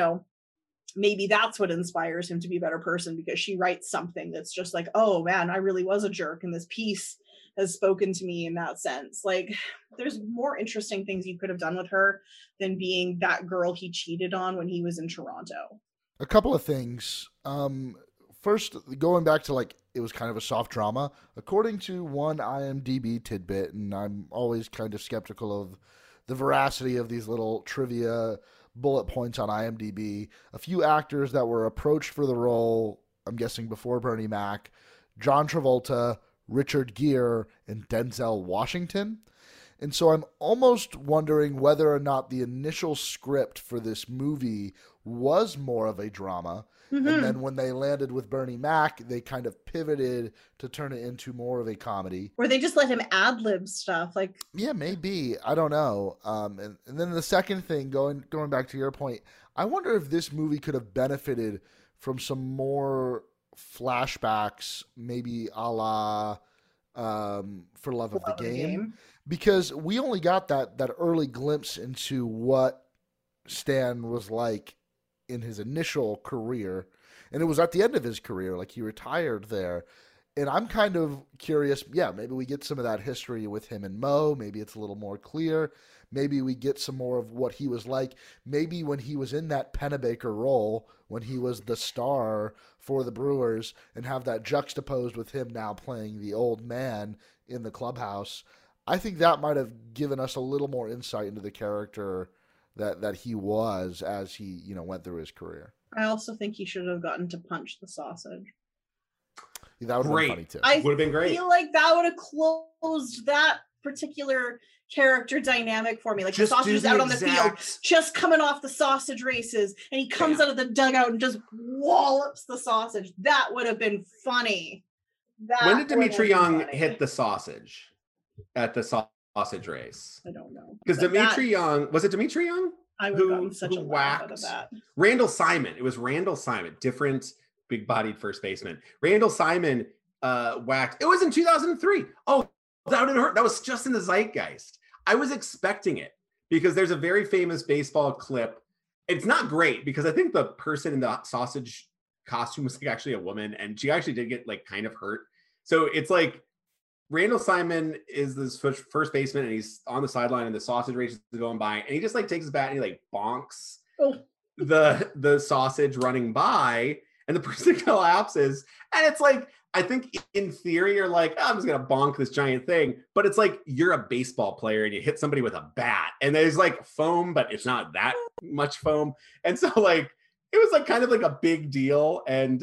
maybe that's what inspires him to be a better person, because she writes something that's just like, oh man, I really was a jerk, and this piece has spoken to me in that sense. Like, there's more interesting things you could have done with her than being that girl he cheated on when he was in Toronto. A couple of things. First, going back to like, it was kind of a soft drama. According to one IMDb tidbit, and I'm always kind of skeptical of the veracity of these little trivia bullet points on IMDb, a few actors that were approached for the role, I'm guessing before Bernie Mac: John Travolta, Richard Gere, and Denzel Washington. And so I'm almost wondering whether or not the initial script for this movie was more of a drama. Mm-hmm. And then when they landed with Bernie Mac, they kind of pivoted to turn it into more of a comedy. Or they just let him ad-lib stuff. Like, yeah, maybe. I don't know. And then the second thing, going back to your point, I wonder if this movie could have benefited from some more flashbacks, maybe a la For Love of the Game. Because we only got that early glimpse into what Stan was like in his initial career, and it was at the end of his career, like he retired there. And I'm kind of curious, maybe we get some of that history with him and Mo. Maybe it's a little more clear. Maybe we get some more of what he was like. Maybe when he was in that Pennebaker role, when he was the star for the Brewers, and have that juxtaposed with him now playing the old man in the clubhouse. I think that might have given us a little more insight into the character that he was as he, went through his career. I also think he should have gotten to punch the sausage. That would have been funny too. I would have been great. feel like that would have closed that particular character dynamic for me. Like just the sausage is out on the field, just coming off the sausage races, and he comes out of the dugout and just wallops the sausage. That would have been funny. When did Dimitri Young hit the sausage at the sausage race? I don't know. Because Dimitri Young, was it Dimitri Young? I would have gotten such a laugh out of that. Randall Simon. It was Randall Simon, different big-bodied first baseman. Randall Simon whacked. It was in 2003. Oh, that would have hurt. That was just in the zeitgeist. I was expecting it because there's a very famous baseball clip. It's not great because I think the person in the sausage costume was like actually a woman, and she actually did get like kind of hurt. So it's like Randall Simon is this first baseman, and he's on the sideline, and the sausage race is going by, and he just like takes his bat and he like bonks the sausage running by, and the person collapses. And it's like, I think in theory you're like, I'm just gonna bonk this giant thing, but it's like you're a baseball player and you hit somebody with a bat, and there's like foam, but it's not that much foam, and so like it was like kind of like a big deal. And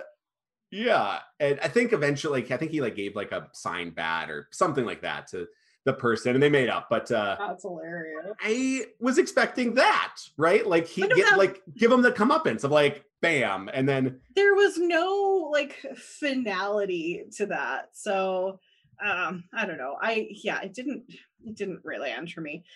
yeah, and I think eventually, I think he like gave like a signed bat or something like that to the person, and they made up. But that's hilarious. I was expecting that, right? Like he get like give him the comeuppance of like bam, and then there was no like finality to that. So I don't know. It didn't really enter me.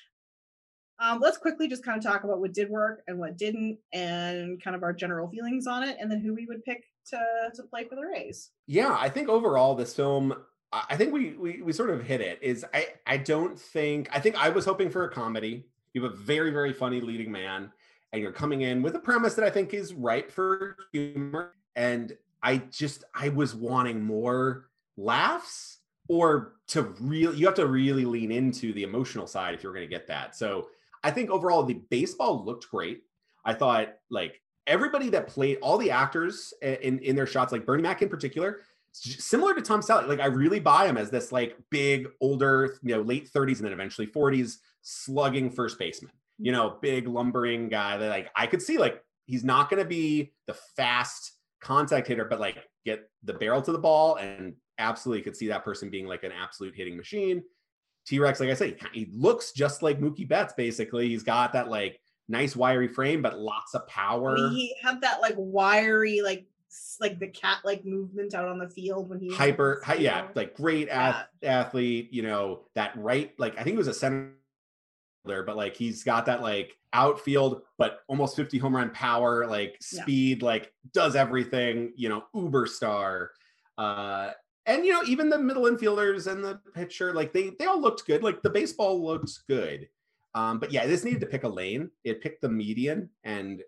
Let's quickly just kind of talk about what did work and what didn't, and kind of our general feelings on it, and then who we would pick to play for the Rays. Yeah, I think overall this film, I think we sort of hit it. I think I was hoping for a comedy. You have a very, very funny leading man, and you're coming in with a premise that I think is ripe for humor. And I was wanting more laughs, or you have to really lean into the emotional side if you're going to get that. So I think overall the baseball looked great. I thought like everybody that played, all the actors in their shots, like Bernie Mac in particular, similar to Tom Selleck, like I really buy him as this like big, older, late 30s and then eventually 40s slugging first baseman, big lumbering guy that like I could see like he's not going to be the fast contact hitter, but like get the barrel to the ball, and absolutely could see that person being like an absolute hitting machine. T-Rex, like I say, he looks just like Mookie Betts, basically. He's got that like nice wiry frame, but lots of power. He had that like wiry, like the cat like movement out on the field when he like great athlete, that right, like I think he was a center there, but like he's got that like outfield but almost 50 home run power, like speed, like does everything, uber star. And even the middle infielders and the pitcher, like they all looked good. Like the baseball looks good. But yeah, this needed to pick a lane. It picked the median, and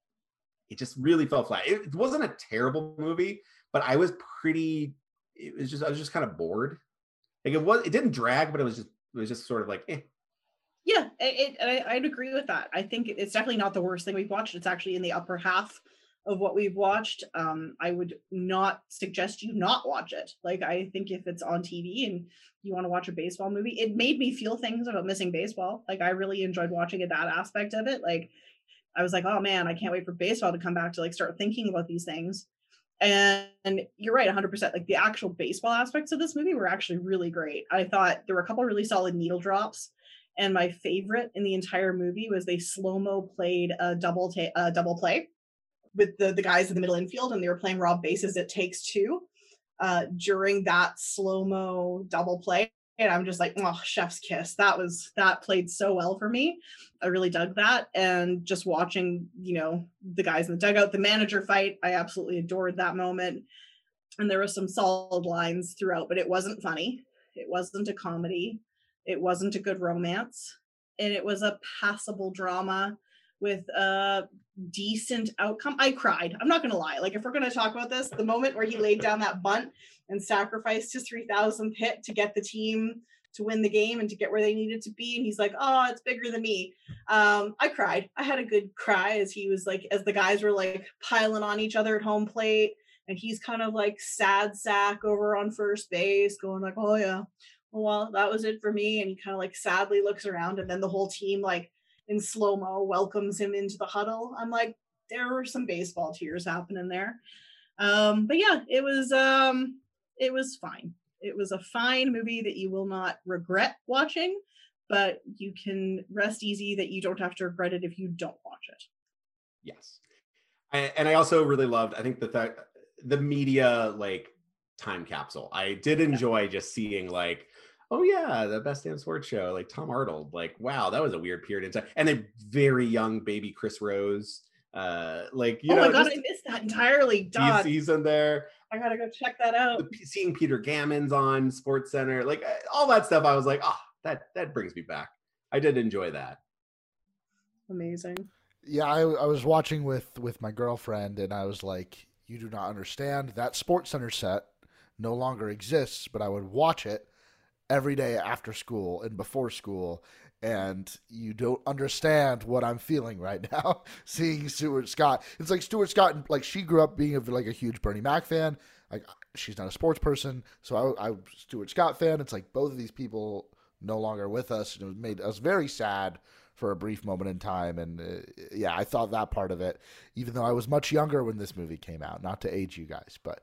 it just really fell flat. It wasn't a terrible movie, but I was just kind of bored. Like it didn't drag, but it was just sort of like, eh. Yeah, I'd agree with that. I think it's definitely not the worst thing we've watched. It's actually in the upper half of what we've watched. I would not suggest you not watch it. Like, I think if it's on TV and you want to watch a baseball movie, it made me feel things about missing baseball. Like, I really enjoyed watching it, that aspect of it. Like, I was like, oh man, I can't wait for baseball to come back to like start thinking about these things. And you're right, 100%. Like the actual baseball aspects of this movie were actually really great. I thought there were a couple of really solid needle drops. And my favorite in the entire movie was they slow-mo played a double play with the guys in the middle infield, and they were playing Rob Bases It Takes Two during that slow-mo double play. And I'm just like, oh, chef's kiss. That played so well for me. I really dug that. And just watching, the guys in the dugout, the manager fight, I absolutely adored that moment. And there were some solid lines throughout, but it wasn't funny. It wasn't a comedy. It wasn't a good romance. And it was a passable drama with a decent outcome. I cried. I'm not gonna lie. Like, if we're gonna talk about this, the moment where he laid down that bunt and sacrificed his 3,000th hit to get the team to win the game and to get where they needed to be, and he's like, "Oh, it's bigger than me." I cried. I had a good cry as he was like, as the guys were like piling on each other at home plate, and he's kind of like sad sack over on first base, going like, "Oh yeah, well, that was it for me." And he kind of like sadly looks around, and then the whole team like in slow-mo welcomes him into the huddle. I'm like, there were some baseball tears happening there. But yeah, it was fine. It was a fine movie that you will not regret watching, but you can rest easy that you don't have to regret it if you don't watch it. Yes. And I also really loved, I think the media like time capsule. I did enjoy just seeing like, oh yeah, the Best Damn Sports Show, like Tom Arnold, like, wow, that was a weird period in time. And a very young baby Chris Rose. Like, you know, my God, I missed that entirely. He's in there. I gotta go check that out. Seeing Peter Gammons on Sports Center, like all that stuff, I was like, oh, that brings me back. I did enjoy that. Amazing. Yeah, I was watching with my girlfriend, and I was like, you do not understand. That Sports Center set no longer exists, but I would watch it every day after school and before school, and you don't understand what I'm feeling right now seeing Stuart Scott. It's like Stuart Scott, like, she grew up being like a huge Bernie Mac fan. Like, she's not a sports person, so I'm a Stuart Scott fan. It's like both of these people no longer with us, and it made us very sad for a brief moment in time. And yeah, I thought that part of it, even though I was much younger when this movie came out, not to age you guys, but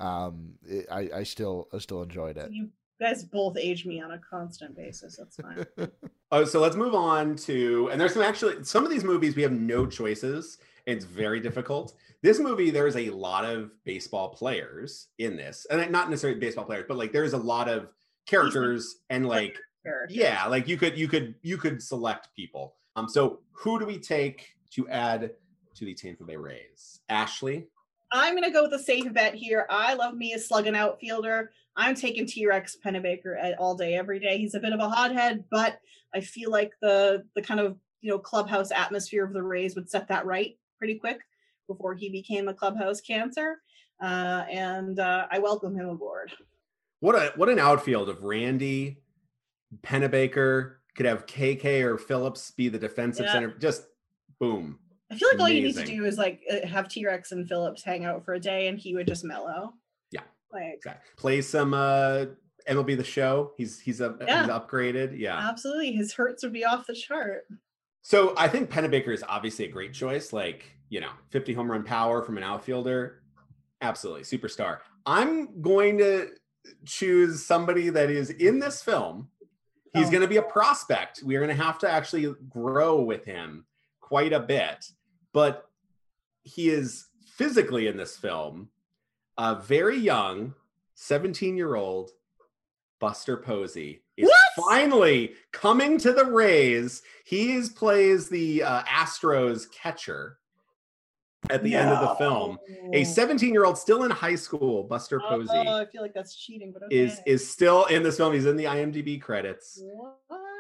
I still enjoyed it. You guys both age me on a constant basis. That's fine. So let's move on to, and there's some of these movies we have no choices. It's very difficult. This movie, there's a lot of baseball players in this, and not necessarily baseball players, but like there's a lot of characters and like, yeah, like you could select people. So who do we take to add to the Tampa Bay Rays? Ashley? I'm going to go with a safe bet here. I love me a slugging outfielder. I'm taking T-Rex Pennebaker all day, every day. He's a bit of a hothead, but I feel like the kind of, you know, clubhouse atmosphere of the Rays would set that right pretty quick before he became a clubhouse cancer. And I welcome him aboard. What an outfield of Randy, Pennebaker, could have KK or Phillips be the defensive center. Just boom. I feel like all you need to do is like have T-Rex and Phillips hang out for a day, and he would just mellow. Yeah, like exactly. Play some MLB The Show. He's upgraded. Yeah, absolutely. His hurts would be off the chart. So I think Pennebaker is obviously a great choice. Like, you know, 50 home run power from an outfielder. Absolutely, superstar. I'm going to choose somebody that is in this film. He's going to be a prospect. We're going to have to actually grow with him quite a bit, but he is physically in this film a very young 17-year-old Buster Posey is finally coming to the Rays. He plays the Astros catcher at the end of the film. A 17-year-old still in high school, Buster Posey. Oh, I feel like that's cheating, but okay. is still in this film. He's in the IMDb credits. What?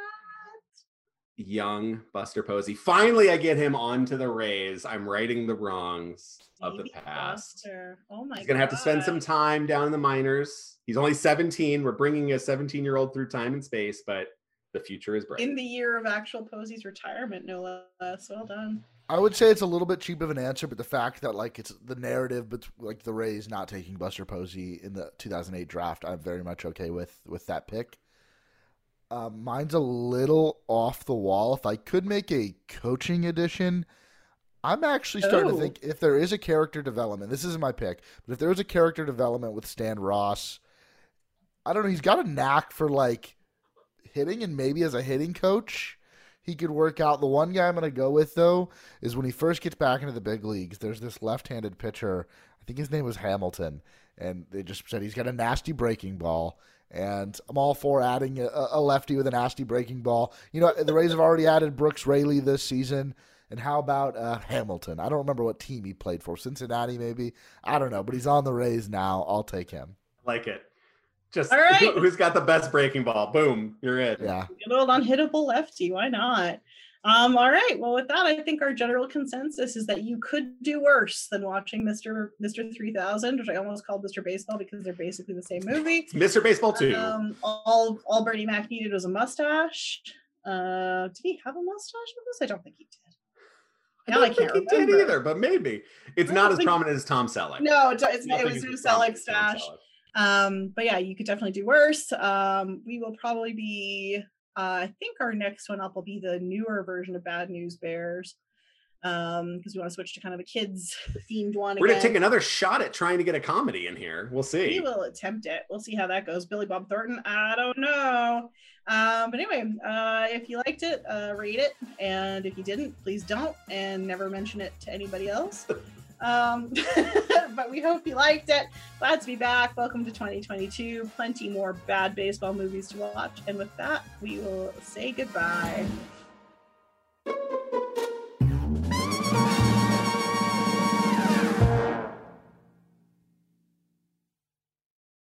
Young Buster Posey. Finally, I get him onto the Rays. I'm righting the wrongs of the past. Buster. Oh my God. He's going to have to spend some time down in the minors. He's only 17. We're bringing a 17-year-old through time and space, but the future is bright. In the year of actual Posey's retirement, no less. Well done. I would say it's a little bit cheap of an answer, but the fact that like it's the narrative, but like the Rays not taking Buster Posey in the 2008 draft, I'm very much okay with that pick. Mine's a little off the wall. If I could make a coaching edition, I'm actually starting to think if there is a character development, this isn't my pick, but if there is a character development with Stan Ross, I don't know, he's got a knack for like hitting, and maybe as a hitting coach, he could work out. The one guy I'm going to go with, though, is when he first gets back into the big leagues, there's this left-handed pitcher, I think his name was Hamilton, and they just said he's got a nasty breaking ball. And I'm all for adding a lefty with a nasty breaking ball. You know, the Rays have already added Brooks Raley this season. And how about Hamilton? I don't remember what team he played for. Cincinnati, maybe? I don't know. But he's on the Rays now. I'll take him. Like it. Just all right. Who's got the best breaking ball? Boom. You're it. Yeah. Good old unhittable lefty. Why not? All right. Well, with that, I think our general consensus is that you could do worse than watching Mr. 3000, which I almost called Mr. Baseball because they're basically the same movie. Mr. Baseball 2. All Bernie Mac needed was a mustache. Did he have a mustache with this? I don't think he did. I can't think he did either, but maybe. It's not as prominent as Tom Selleck. No, it was his Selleck stash. But yeah, you could definitely do worse. We will probably be, I think our next one up will be the newer version of Bad News Bears, because we want to switch to kind of a kids themed one. We're going to take another shot at trying to get a comedy in here. We'll see. We will attempt it. We'll see how that goes. Billy Bob Thornton, I don't know. But anyway, if you liked it, rate it. And if you didn't, please don't, and never mention it to anybody else. But we hope you liked it. Glad to be back. Welcome to 2022. Plenty more bad baseball movies to watch. And with that, we will say goodbye.